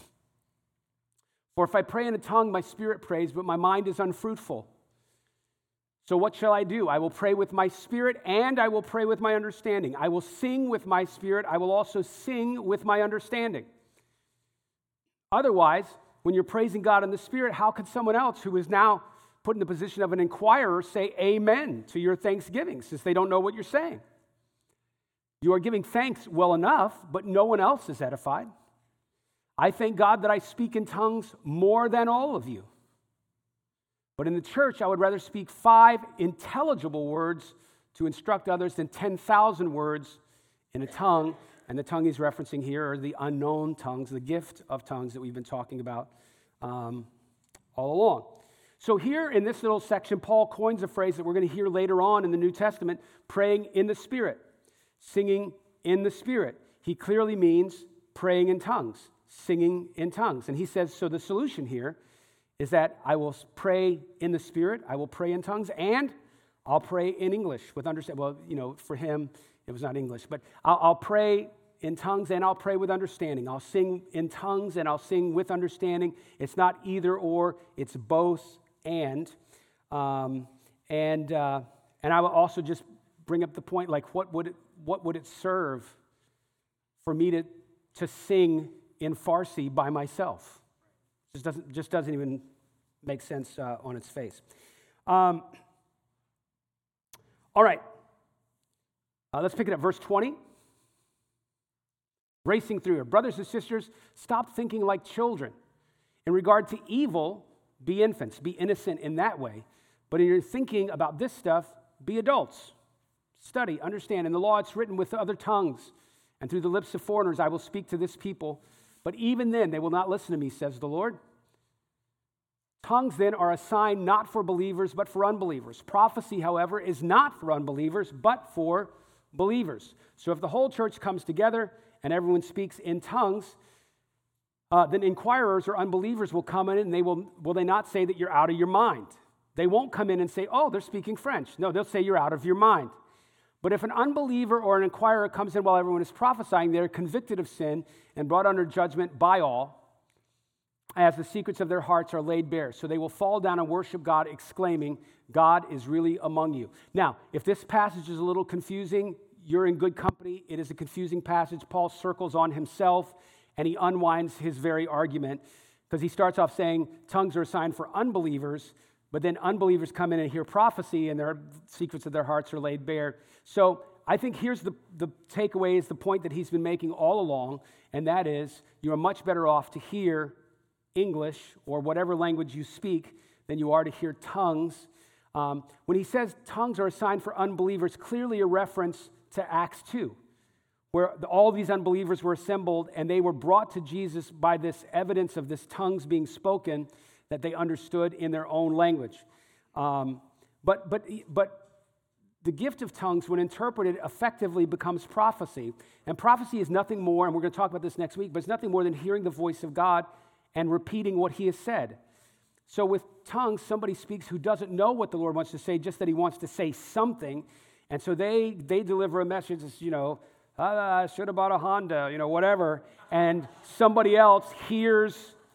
For if I pray in a tongue, my spirit prays, but my mind is unfruitful. So what shall I do? I will pray with my spirit and I will pray with my understanding. I will sing with my spirit. I will also sing with my understanding. Otherwise, when you're praising God in the spirit, how could someone else who is now put in the position of an inquirer say amen to your thanksgiving since they don't know what you're saying? You are giving thanks well enough, but no one else is edified. I thank God that I speak in tongues more than all of you. But in the church, I would rather speak 5 intelligible words to instruct others than 10,000 words in a tongue. And the tongue he's referencing here are the unknown tongues, the gift of tongues that we've been talking about all along. So here in this little section, Paul coins a phrase that we're going to hear later on in the New Testament, praying in the Spirit, singing in the Spirit. He clearly means praying in tongues, singing in tongues. And he says, so the solution here is that I will pray in the Spirit, I will pray in tongues, and I'll pray in English with understanding. Well, for him, it was not English, but I'll pray in tongues and I'll pray with understanding. I'll sing in tongues and I'll sing with understanding. It's not either or, it's both and. And I will also just bring up the point, like what would it serve for me to sing in Farsi by myself? Just doesn't even make sense on its face. All right. Let's pick it up. Verse 20. Racing through here. Brothers and sisters, stop thinking like children. In regard to evil, be infants. Be innocent in that way. But in your thinking about this stuff, be adults. Study, understand. In the law, it's written with other tongues. And through the lips of foreigners, I will speak to this people. But even then, they will not listen to me, says the Lord. Tongues, then, are a sign not for believers, but for unbelievers. Prophecy, however, is not for unbelievers, but for believers. So if the whole church comes together and everyone speaks in tongues, then inquirers or unbelievers will come in and will they not say that you're out of your mind? They won't come in and say, oh, they're speaking French. No, they'll say you're out of your mind. But if an unbeliever or an inquirer comes in while everyone is prophesying, they're convicted of sin and brought under judgment by all. as the secrets of their hearts are laid bare. So they will fall down and worship God, exclaiming, God is really among you. Now, if this passage is a little confusing, you're in good company. It is a confusing passage. Paul circles on himself, and he unwinds his very argument, because he starts off saying tongues are a sign for unbelievers, but then unbelievers come in and hear prophecy, and their secrets of their hearts are laid bare. So I think here's the takeaway, is the point that he's been making all along, and that is you are much better off to hear English or whatever language you speak than you are to hear tongues. When he says tongues are a sign for unbelievers, clearly a reference to Acts 2, where all these unbelievers were assembled and they were brought to Jesus by this evidence of this tongues being spoken that they understood in their own language. But the gift of tongues, when interpreted, effectively becomes prophecy. And prophecy is nothing more, and we're going to talk about this next week, but it's nothing more than hearing the voice of God and repeating what he has said. So with tongues, somebody speaks who doesn't know what the Lord wants to say, just that he wants to say something. And so they deliver a message that's, I should have bought a Honda, whatever. And somebody else hears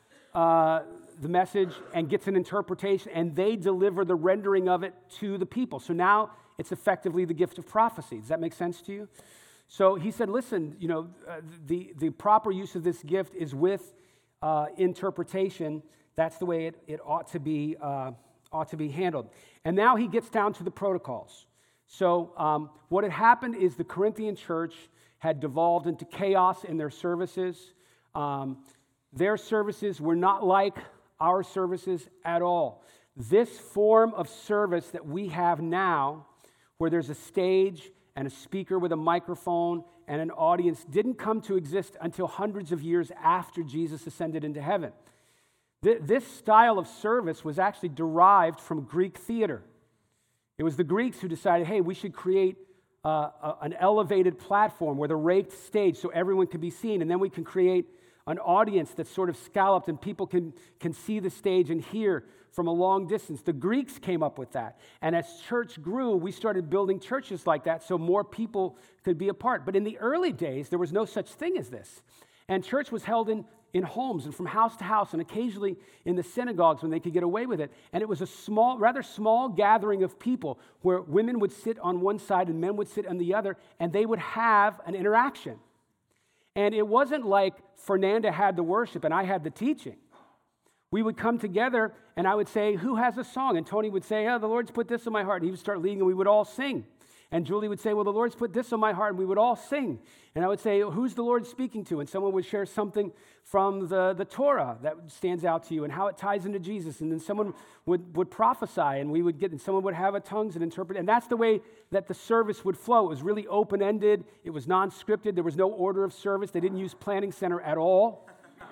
the message and gets an interpretation, and they deliver the rendering of it to the people. So now it's effectively the gift of prophecy. Does that make sense to you? So he said, listen, the proper use of this gift is with interpretation. That's the way it ought to be handled. And now he gets down to the protocols. So what had happened is the Corinthian church had devolved into chaos in their services. Their services were not like our services at all. This form of service that we have now, where there's a stage and a speaker with a microphone and an audience, didn't come to exist until hundreds of years after Jesus ascended into heaven. This style of service was actually derived from Greek theater. It was the Greeks who decided, hey, we should create an elevated platform with a raked stage so everyone can be seen, and then we can create an audience that's sort of scalloped and people can see the stage and hear from a long distance. The Greeks came up with that. And as church grew, we started building churches like that so more people could be a part. But in the early days, there was no such thing as this. And church was held in homes and from house to house and occasionally in the synagogues when they could get away with it. And it was a rather small gathering of people where women would sit on one side and men would sit on the other, and they would have an interaction. And it wasn't like Fernanda had the worship and I had the teaching. We would come together and I would say, who has a song? And Tony would say, the Lord's put this on my heart. And he would start leading and we would all sing. And Julie would say, well, the Lord's put this on my heart, and we would all sing. And I would say, who's the Lord speaking to? And someone would share something from the Torah that stands out to you and how it ties into Jesus. And then someone would prophesy, and someone would have a tongues and interpret. And that's the way that the service would flow. It was really open-ended. It was non-scripted. There was no order of service. They didn't use Planning Center at all.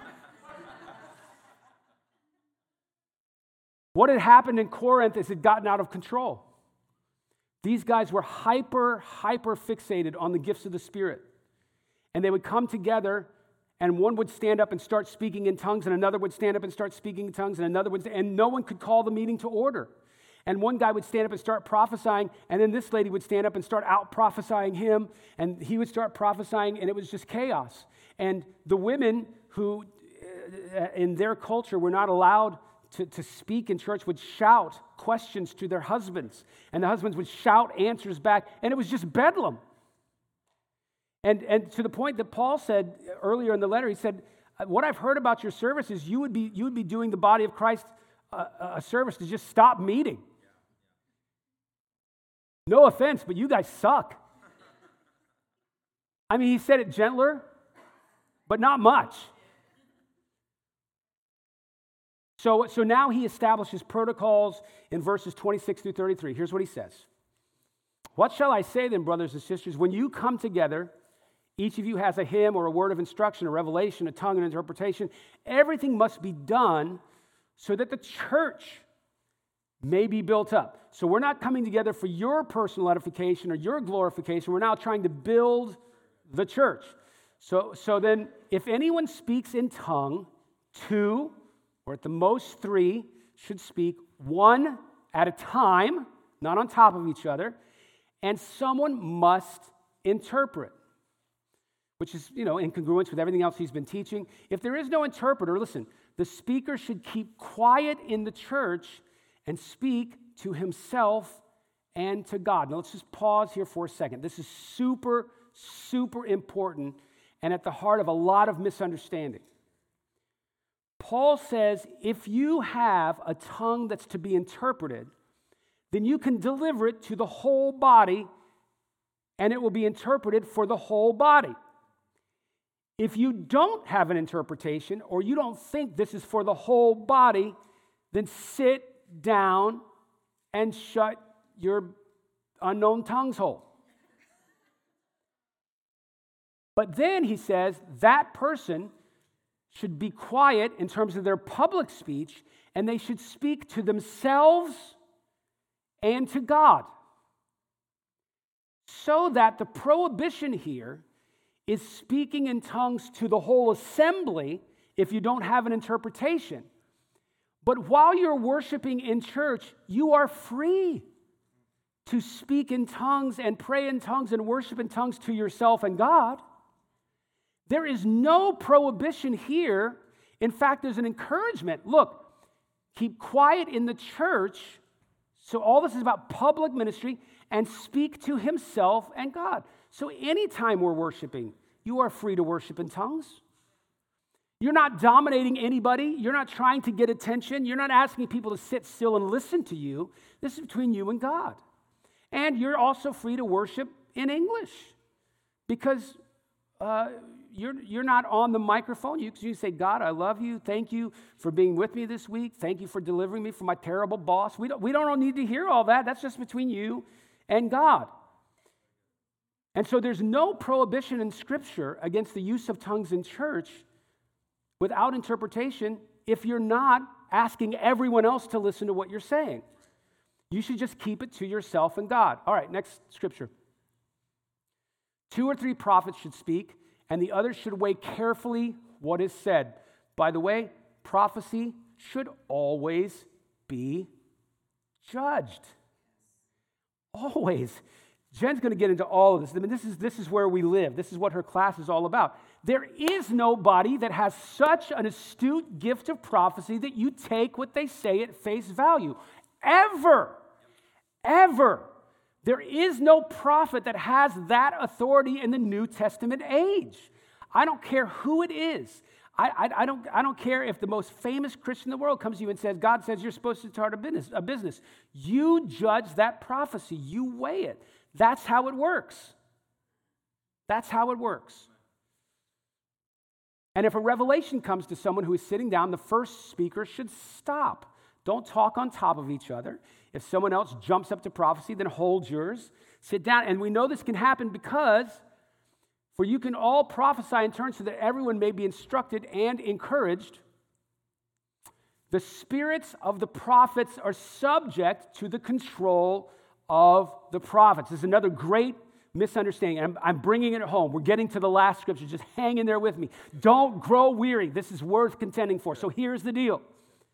What had happened in Corinth is it had gotten out of control. These guys were hyper fixated on the gifts of the Spirit. And they would come together, and one would stand up and start speaking in tongues, and another would stand up and start speaking in tongues, and another would, and no one could call the meeting to order. And one guy would stand up and start prophesying, and then this lady would stand up and start out-prophesying him, and he would start prophesying, and it was just chaos. And the women who, in their culture, were not allowed to speak in church would shout questions to their husbands, and the husbands would shout answers back, and it was just bedlam. And to the point that Paul said earlier in the letter, he said, what I've heard about your service is you would be doing the body of Christ a service to just stop meeting. No offense, but you guys suck. I mean, he said it gentler, but not much. So now he establishes protocols in verses 26 through 33. Here's what he says. What shall I say then, brothers and sisters? When you come together, each of you has a hymn or a word of instruction, a revelation, a tongue, an interpretation. Everything must be done so that the church may be built up. So we're not coming together for your personal edification or your glorification. We're now trying to build the church. So then, if anyone speaks in tongue, 2 or at the most 3 should speak, 1 at a time, not on top of each other, and someone must interpret, which is, in congruence with everything else he's been teaching. If there is no interpreter, listen, the speaker should keep quiet in the church and speak to himself and to God. Now, let's just pause here for a second. This is super, super important and at the heart of a lot of misunderstanding. Paul says, if you have a tongue that's to be interpreted, then you can deliver it to the whole body, and it will be interpreted for the whole body. If you don't have an interpretation, or you don't think this is for the whole body, then sit down and shut your unknown tongues hole. But then he says that person should be quiet in terms of their public speech, and they should speak to themselves and to God. So that the prohibition here is speaking in tongues to the whole assembly if you don't have an interpretation. But while you're worshiping in church, you are free to speak in tongues and pray in tongues and worship in tongues to yourself and God. There is no prohibition here. In fact, there's an encouragement. Look, keep quiet in the church. So all this is about public ministry, and speak to himself and God. So anytime we're worshiping, you are free to worship in tongues. You're not dominating anybody. You're not trying to get attention. You're not asking people to sit still and listen to you. This is between you and God. And you're also free to worship in English because you're not on the microphone. You say, God, I love you. Thank you for being with me this week. Thank you for delivering me from my terrible boss. We don't need to hear all that. That's just between you and God. And so there's no prohibition in Scripture against the use of tongues in church without interpretation if you're not asking everyone else to listen to what you're saying. You should just keep it to yourself and God. All right, next scripture. 2 or 3 prophets should speak, and the others should weigh carefully what is said. By the way, prophecy should always be judged. Always. Jen's going to get into all of this. I mean, this is where we live. This is what her class is all about. There is nobody that has such an astute gift of prophecy that you take what they say at face value. Ever. There is no prophet that has that authority in the New Testament age. I don't care who it is. I don't care if the most famous Christian in the world comes to you and says, God says you're supposed to start a business. You judge that prophecy. You weigh it. That's how it works. That's how it works. And if a revelation comes to someone who is sitting down, the first speaker should stop. Don't talk on top of each other. If someone else jumps up to prophecy, then hold yours. Sit down. And we know this can happen because, for you can all prophesy in turn so that everyone may be instructed and encouraged. The spirits of the prophets are subject to the control of the prophets. This is another great misunderstanding. I'm bringing it home. We're getting to the last scripture. Just hang in there with me. Don't grow weary. This is worth contending for. So here's the deal.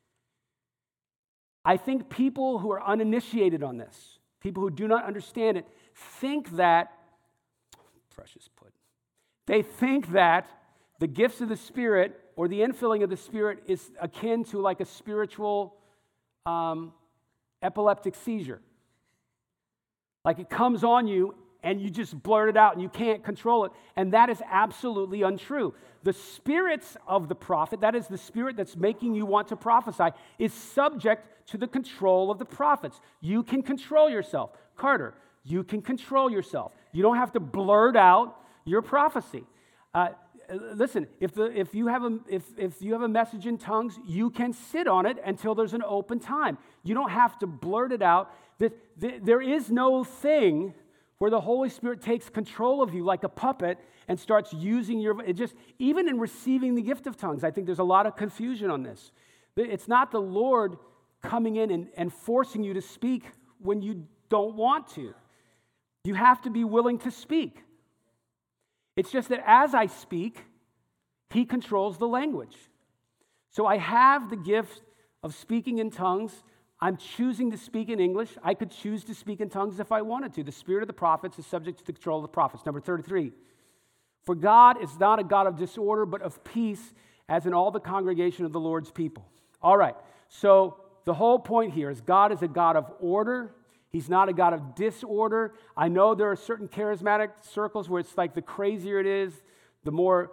I think people who are uninitiated on this, people who do not understand it, think that, precious put, they think that the gifts of the Spirit or the infilling of the Spirit is akin to like a spiritual epileptic seizure. Like it comes on you and you just blurt it out and you can't control it. And that is absolutely untrue. The spirits of the prophet, that is the spirit that's making you want to prophesy, is subject to the control of the prophets. You can control yourself. Carter, you can control yourself. You don't have to blurt out your prophecy. Listen, if you have a message in tongues, you can sit on it until there's an open time. You don't have to blurt it out. There is no thing where the Holy Spirit takes control of you like a puppet and starts using even in receiving the gift of tongues, I think there's a lot of confusion on this. It's not the Lord coming in and forcing you to speak when you don't want to. You have to be willing to speak. It's just that as I speak, He controls the language. So I have the gift of speaking in tongues. I'm choosing to speak in English. I could choose to speak in tongues if I wanted to. The spirit of the prophets is subject to the control of the prophets. Number 33. For God is not a God of disorder, but of peace, as in all the congregation of the Lord's people. All right, so the whole point here is God is a God of order. He's not a God of disorder. I know there are certain charismatic circles where it's like the crazier it is, the more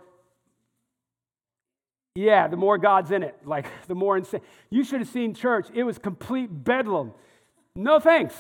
God's in it, like the more insane. You should have seen church. It was complete bedlam. No thanks.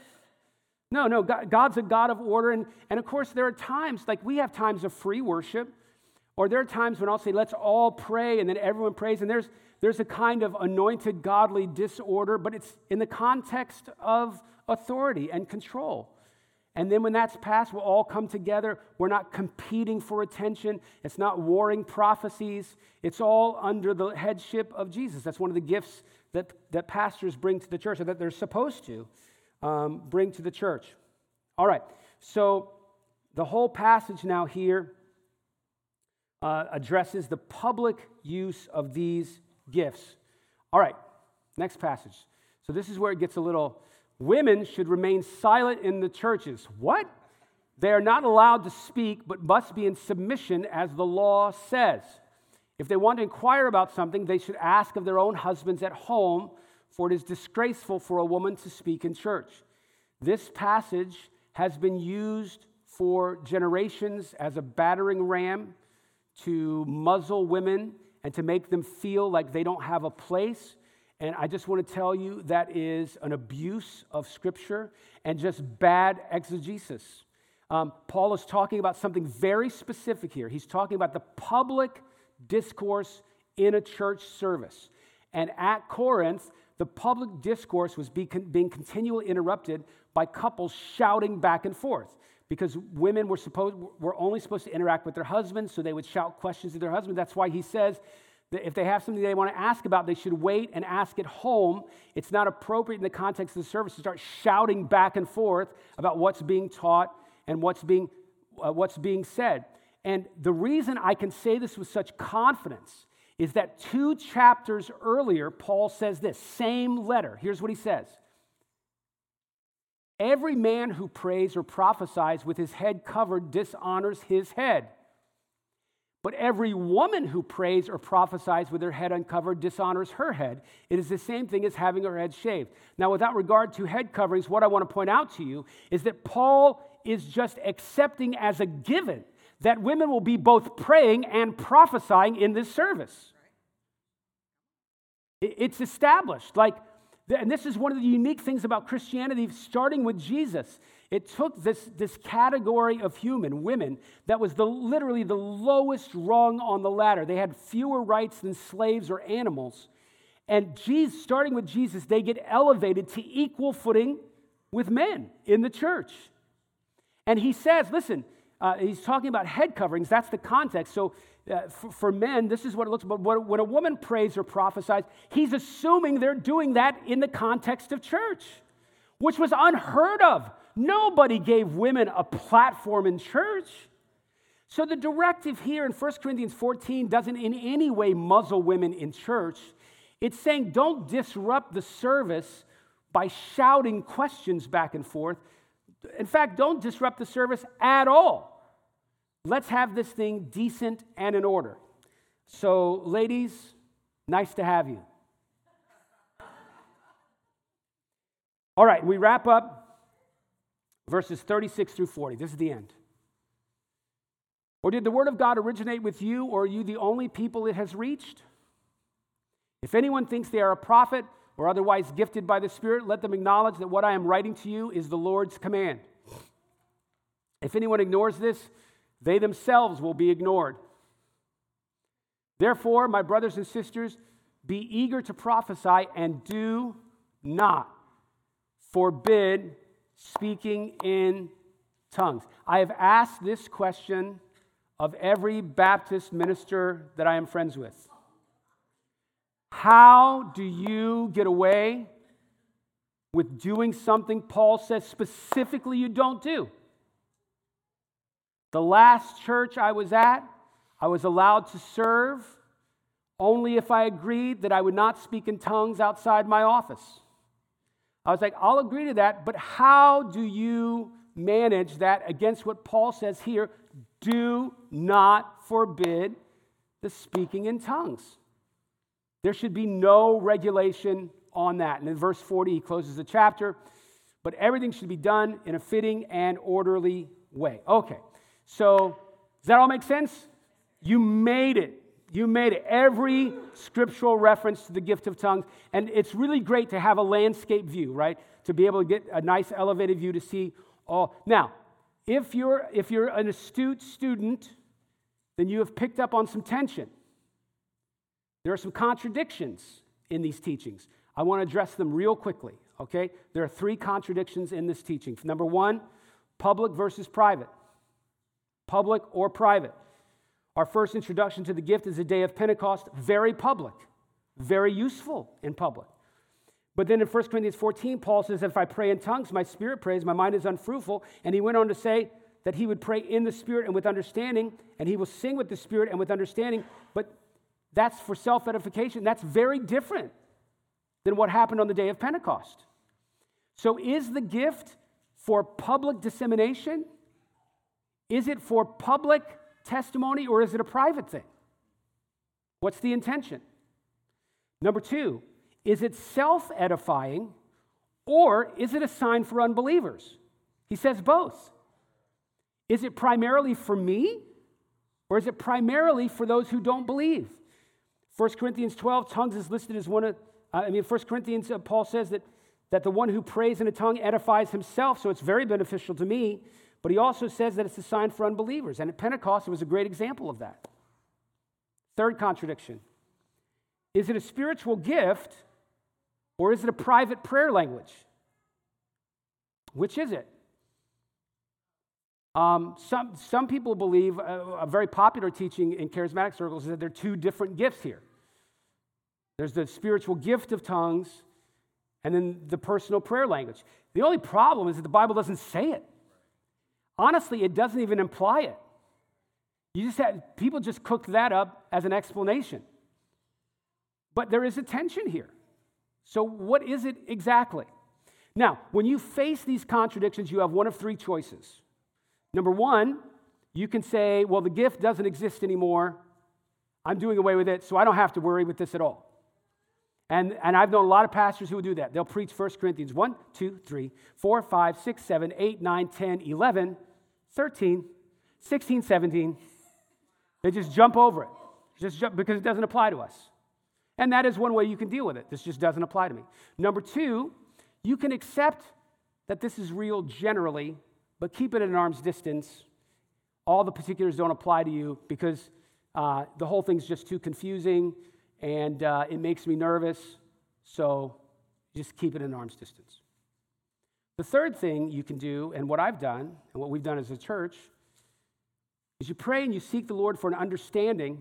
No, God's a God of order. And of course, there are times, like we have times of free worship, or there are times when I'll say, let's all pray, and then everyone prays. And there's a kind of anointed godly disorder, but it's in the context of authority and control. And then when that's passed, we'll all come together. We're not competing for attention. It's not warring prophecies. It's all under the headship of Jesus. That's one of the gifts that pastors bring to the church, or that they're supposed to bring to the church. All right, so the whole passage now here addresses the public use of these gifts. All right, next passage. So this is where it gets a little... Women should remain silent in the churches. What? They are not allowed to speak, but must be in submission as the law says. If they want to inquire about something, they should ask of their own husbands at home, for it is disgraceful for a woman to speak in church. This passage has been used for generations as a battering ram to muzzle women and to make them feel like they don't have a place. And I just want to tell you that is an abuse of Scripture and just bad exegesis. Paul is talking about something very specific here. He's talking about the public discourse in a church service. And at Corinth, the public discourse was being continually interrupted by couples shouting back and forth, because women were only supposed to interact with their husbands, so they would shout questions to their husband. That's why he says that if they have something they want to ask about, they should wait and ask at home. It's not appropriate in the context of the service to start shouting back and forth about what's being taught and what's being said. And the reason I can say this with such confidence is that 2 chapters earlier, Paul says this, same letter. Here's what he says. Every man who prays or prophesies with his head covered dishonors his head. But every woman who prays or prophesies with her head uncovered dishonors her head. It is the same thing as having her head shaved. Now, without regard to head coverings, what I want to point out to you is that Paul is just accepting as a given that women will be both praying and prophesying in this service. It's established. And this is one of the unique things about Christianity, starting with Jesus. It took this category of women, that was literally the lowest rung on the ladder. They had fewer rights than slaves or animals. And starting with Jesus, they get elevated to equal footing with men in the church. And he says, listen, he's talking about head coverings. That's the context. So for men, this is what it looks like. But when a woman prays or prophesies, he's assuming they're doing that in the context of church, which was unheard of. Nobody gave women a platform in church. So the directive here in 1 Corinthians 14 doesn't in any way muzzle women in church. It's saying don't disrupt the service by shouting questions back and forth. In fact, don't disrupt the service at all. Let's have this thing decent and in order. So, ladies, nice to have you. All right, we wrap up verses 36 through 40. This is the end. Or did the word of God originate with you, or are you the only people it has reached? If anyone thinks they are a prophet or otherwise gifted by the Spirit, let them acknowledge that what I am writing to you is the Lord's command. If anyone ignores this, they themselves will be ignored. Therefore, my brothers and sisters, be eager to prophesy and do not forbid speaking in tongues. I have asked this question of every Baptist minister that I am friends with. How do you get away with doing something Paul says specifically you don't do? The last church I was at, I was allowed to serve only if I agreed that I would not speak in tongues outside my office. I was like, I'll agree to that, but how do you manage that against what Paul says here? Do not forbid the speaking in tongues. There should be no regulation on that. And in verse 40, he closes the chapter, but everything should be done in a fitting and orderly way. Okay, so does that all make sense? You made it. You made it. Every scriptural reference to the gift of tongues. And it's really great to have a landscape view, right? To be able to get a nice elevated view to see all. Now, if you're an astute student, then you have picked up on some tension. There are some contradictions in these teachings. I want to address them real quickly, okay? There are 3 contradictions in this teaching. Number 1, public versus private. Public or private. Our first introduction to the gift is the day of Pentecost, very public, very useful in public. But then in 1 Corinthians 14, Paul says, if I pray in tongues, my spirit prays, my mind is unfruitful. And he went on to say that he would pray in the Spirit and with understanding, and he will sing with the Spirit and with understanding. But that's for self-edification. That's very different than what happened on the day of Pentecost. So is the gift for public dissemination? Is it for public testimony, or is it a private thing? What's the intention? Number 2, is it self-edifying, or is it a sign for unbelievers? He says both. Is it primarily for me, or is it primarily for those who don't believe? 1 Corinthians 12, tongues is listed as one of, 1 Corinthians, Paul says that the one who prays in a tongue edifies himself, so it's very beneficial to me. But he also says that it's a sign for unbelievers. And at Pentecost, it was a great example of that. Third contradiction. Is it a spiritual gift, or is it a private prayer language? Which is it? Some people believe, a very popular teaching in charismatic circles is that there are 2 different gifts here. There's the spiritual gift of tongues, and then the personal prayer language. The only problem is that the Bible doesn't say it. Honestly, it doesn't even imply it. People just cooked that up as an explanation. But there is a tension here. So what is it exactly? Now, when you face these contradictions, you have one of 3 choices. Number 1, you can say, well, the gift doesn't exist anymore. I'm doing away with it, so I don't have to worry with this at all. And I've known a lot of pastors who will do that. They'll preach 1 Corinthians 1, 2, 3, 4, 5, 6, 7, 8, 9, 10, 11, 13, 16, 17. They just jump over it, because it doesn't apply to us. And that is one way you can deal with it. This just doesn't apply to me. Number 2, you can accept that this is real generally, but keep it at an arm's distance. All the particulars don't apply to you because the whole thing's just too confusing and it makes me nervous, so just keep it at an arm's distance. The third thing you can do, and what I've done, and what we've done as a church, is you pray and you seek the Lord for an understanding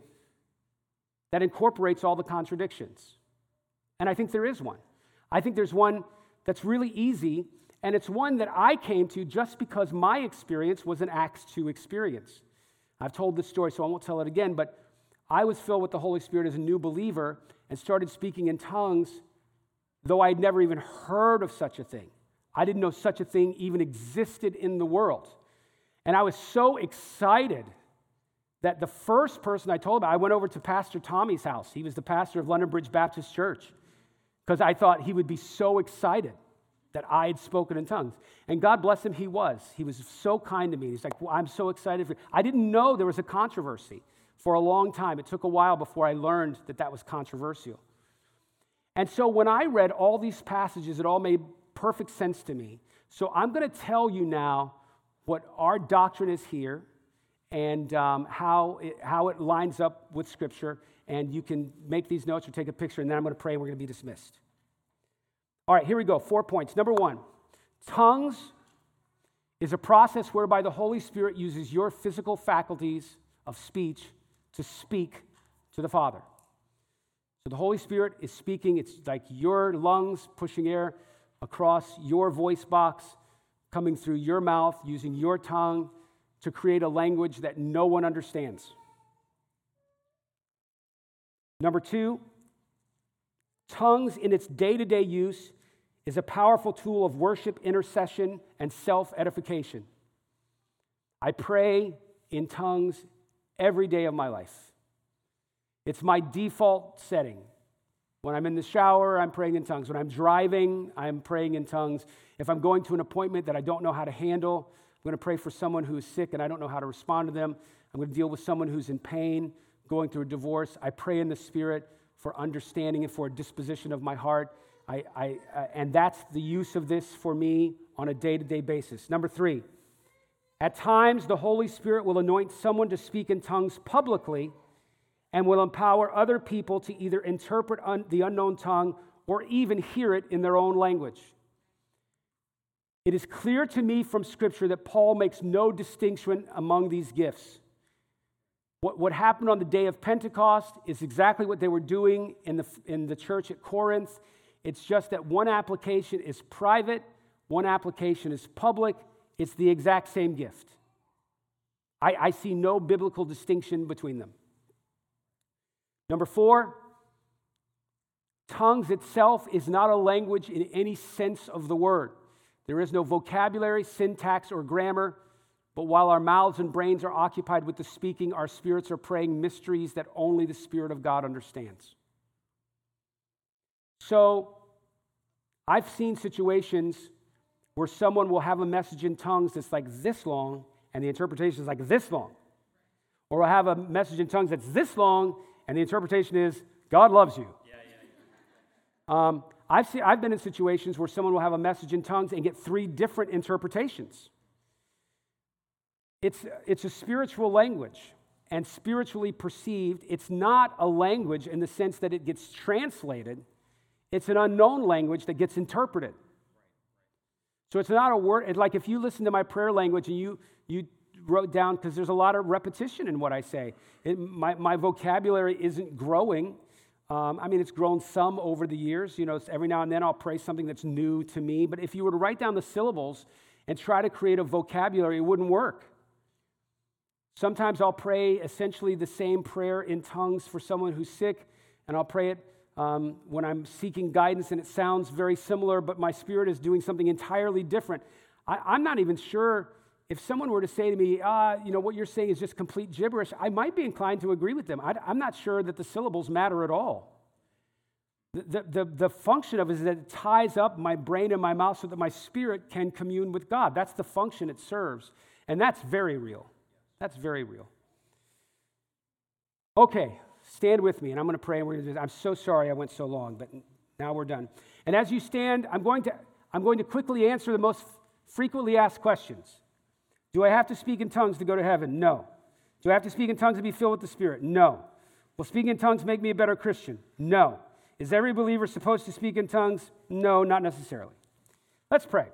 that incorporates all the contradictions. And I think there is one. I think there's one that's really easy, and it's one that I came to just because my experience was an Acts 2 experience. I've told this story, so I won't tell it again, but I was filled with the Holy Spirit as a new believer and started speaking in tongues, though I'd never even heard of such a thing. I didn't know such a thing even existed in the world. And I was so excited that the first person I told about, I went over to Pastor Tommy's house. He was the pastor of London Bridge Baptist Church, because I thought he would be so excited that I had spoken in tongues. And God bless him, he was. He was so kind to me. He's like, well, I'm so excited for you. I didn't know there was a controversy for a long time. It took a while before I learned that that was controversial. And so when I read all these passages, it all made perfect sense to me. So I'm going to tell you now what our doctrine is here and how it lines up with Scripture. And you can make these notes or take a picture, and then I'm going to pray and we're going to be dismissed. All right, here we go. 4 points. Number 1, tongues is a process whereby the Holy Spirit uses your physical faculties of speech to speak to the Father. So the Holy Spirit is speaking. It's like your lungs pushing air across your voice box, coming through your mouth, using your tongue to create a language that no one understands. Number 2, tongues in its day-to-day use is a powerful tool of worship, intercession, and self-edification. I pray in tongues every day of my life. It's my default setting. When I'm in the shower, I'm praying in tongues. When I'm driving, I'm praying in tongues. If I'm going to an appointment that I don't know how to handle, I'm going to pray for someone who is sick and I don't know how to respond to them. I'm going to deal with someone who's in pain, going through a divorce. I pray in the Spirit for understanding and for a disposition of my heart. And that's the use of this for me on a day-to-day basis. Number 3, at times the Holy Spirit will anoint someone to speak in tongues publicly and will empower other people to either interpret the unknown tongue or even hear it in their own language. It is clear to me from Scripture that Paul makes no distinction among these gifts. What happened on the day of Pentecost is exactly what they were doing in the church at Corinth. It's just that one application is private, one application is public. It's the exact same gift. I see no biblical distinction between them. Number 4, tongues itself is not a language in any sense of the word. There is no vocabulary, syntax, or grammar, but while our mouths and brains are occupied with the speaking, our spirits are praying mysteries that only the Spirit of God understands. So, I've seen situations where someone will have a message in tongues that's like this long, and the interpretation is like this long. Or will have a message in tongues that's this long, and the interpretation is, God loves you. I've been in situations where someone will have a message in tongues and get 3 different interpretations. It's a spiritual language, and spiritually perceived. It's not a language in the sense that it gets translated. It's an unknown language that gets interpreted. So it's not a word. It's like if you listen to my prayer language and you wrote down, because there's a lot of repetition in what I say. My vocabulary isn't growing. It's grown some over the years. Every now and then I'll pray something that's new to me. But if you were to write down the syllables and try to create a vocabulary, it wouldn't work. Sometimes I'll pray essentially the same prayer in tongues for someone who's sick, and I'll pray it when I'm seeking guidance, and it sounds very similar, but my spirit is doing something entirely different. I'm not even sure if someone were to say to me, what you're saying is just complete gibberish, I might be inclined to agree with them. I'm not sure that the syllables matter at all. The function of it is that it ties up my brain and my mouth so that my spirit can commune with God. That's the function it serves, and that's very real. That's very real. Okay, stand with me, and I'm going to pray. And I'm so sorry I went so long, but now we're done. And as you stand, I'm going to quickly answer the most frequently asked questions. Do I have to speak in tongues to go to heaven? No. Do I have to speak in tongues to be filled with the Spirit? No. Will speaking in tongues make me a better Christian? No. Is every believer supposed to speak in tongues? No, not necessarily. Let's pray.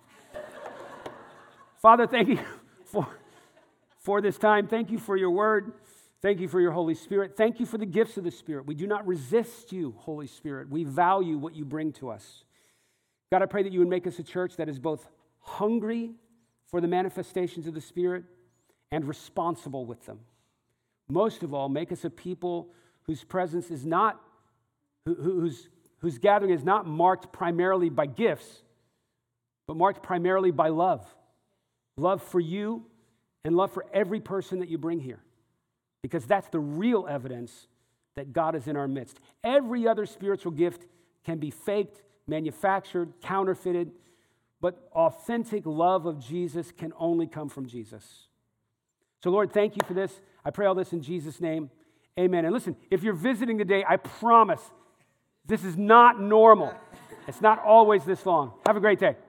Father, thank you for this time. Thank you for your word. Thank you for your Holy Spirit. Thank you for the gifts of the Spirit. We do not resist you, Holy Spirit. We value what you bring to us. God, I pray that you would make us a church that is both hungry for the manifestations of the Spirit and responsible with them. Most of all, make us a people whose presence is not, whose gathering is not marked primarily by gifts, but marked primarily by love. Love for you and love for every person that you bring here. Because that's the real evidence that God is in our midst. Every other spiritual gift can be faked, manufactured, counterfeited, but authentic love of Jesus can only come from Jesus. So, Lord, thank you for this. I pray all this in Jesus' name. Amen. And listen, if you're visiting today, I promise this is not normal. It's not always this long. Have a great day.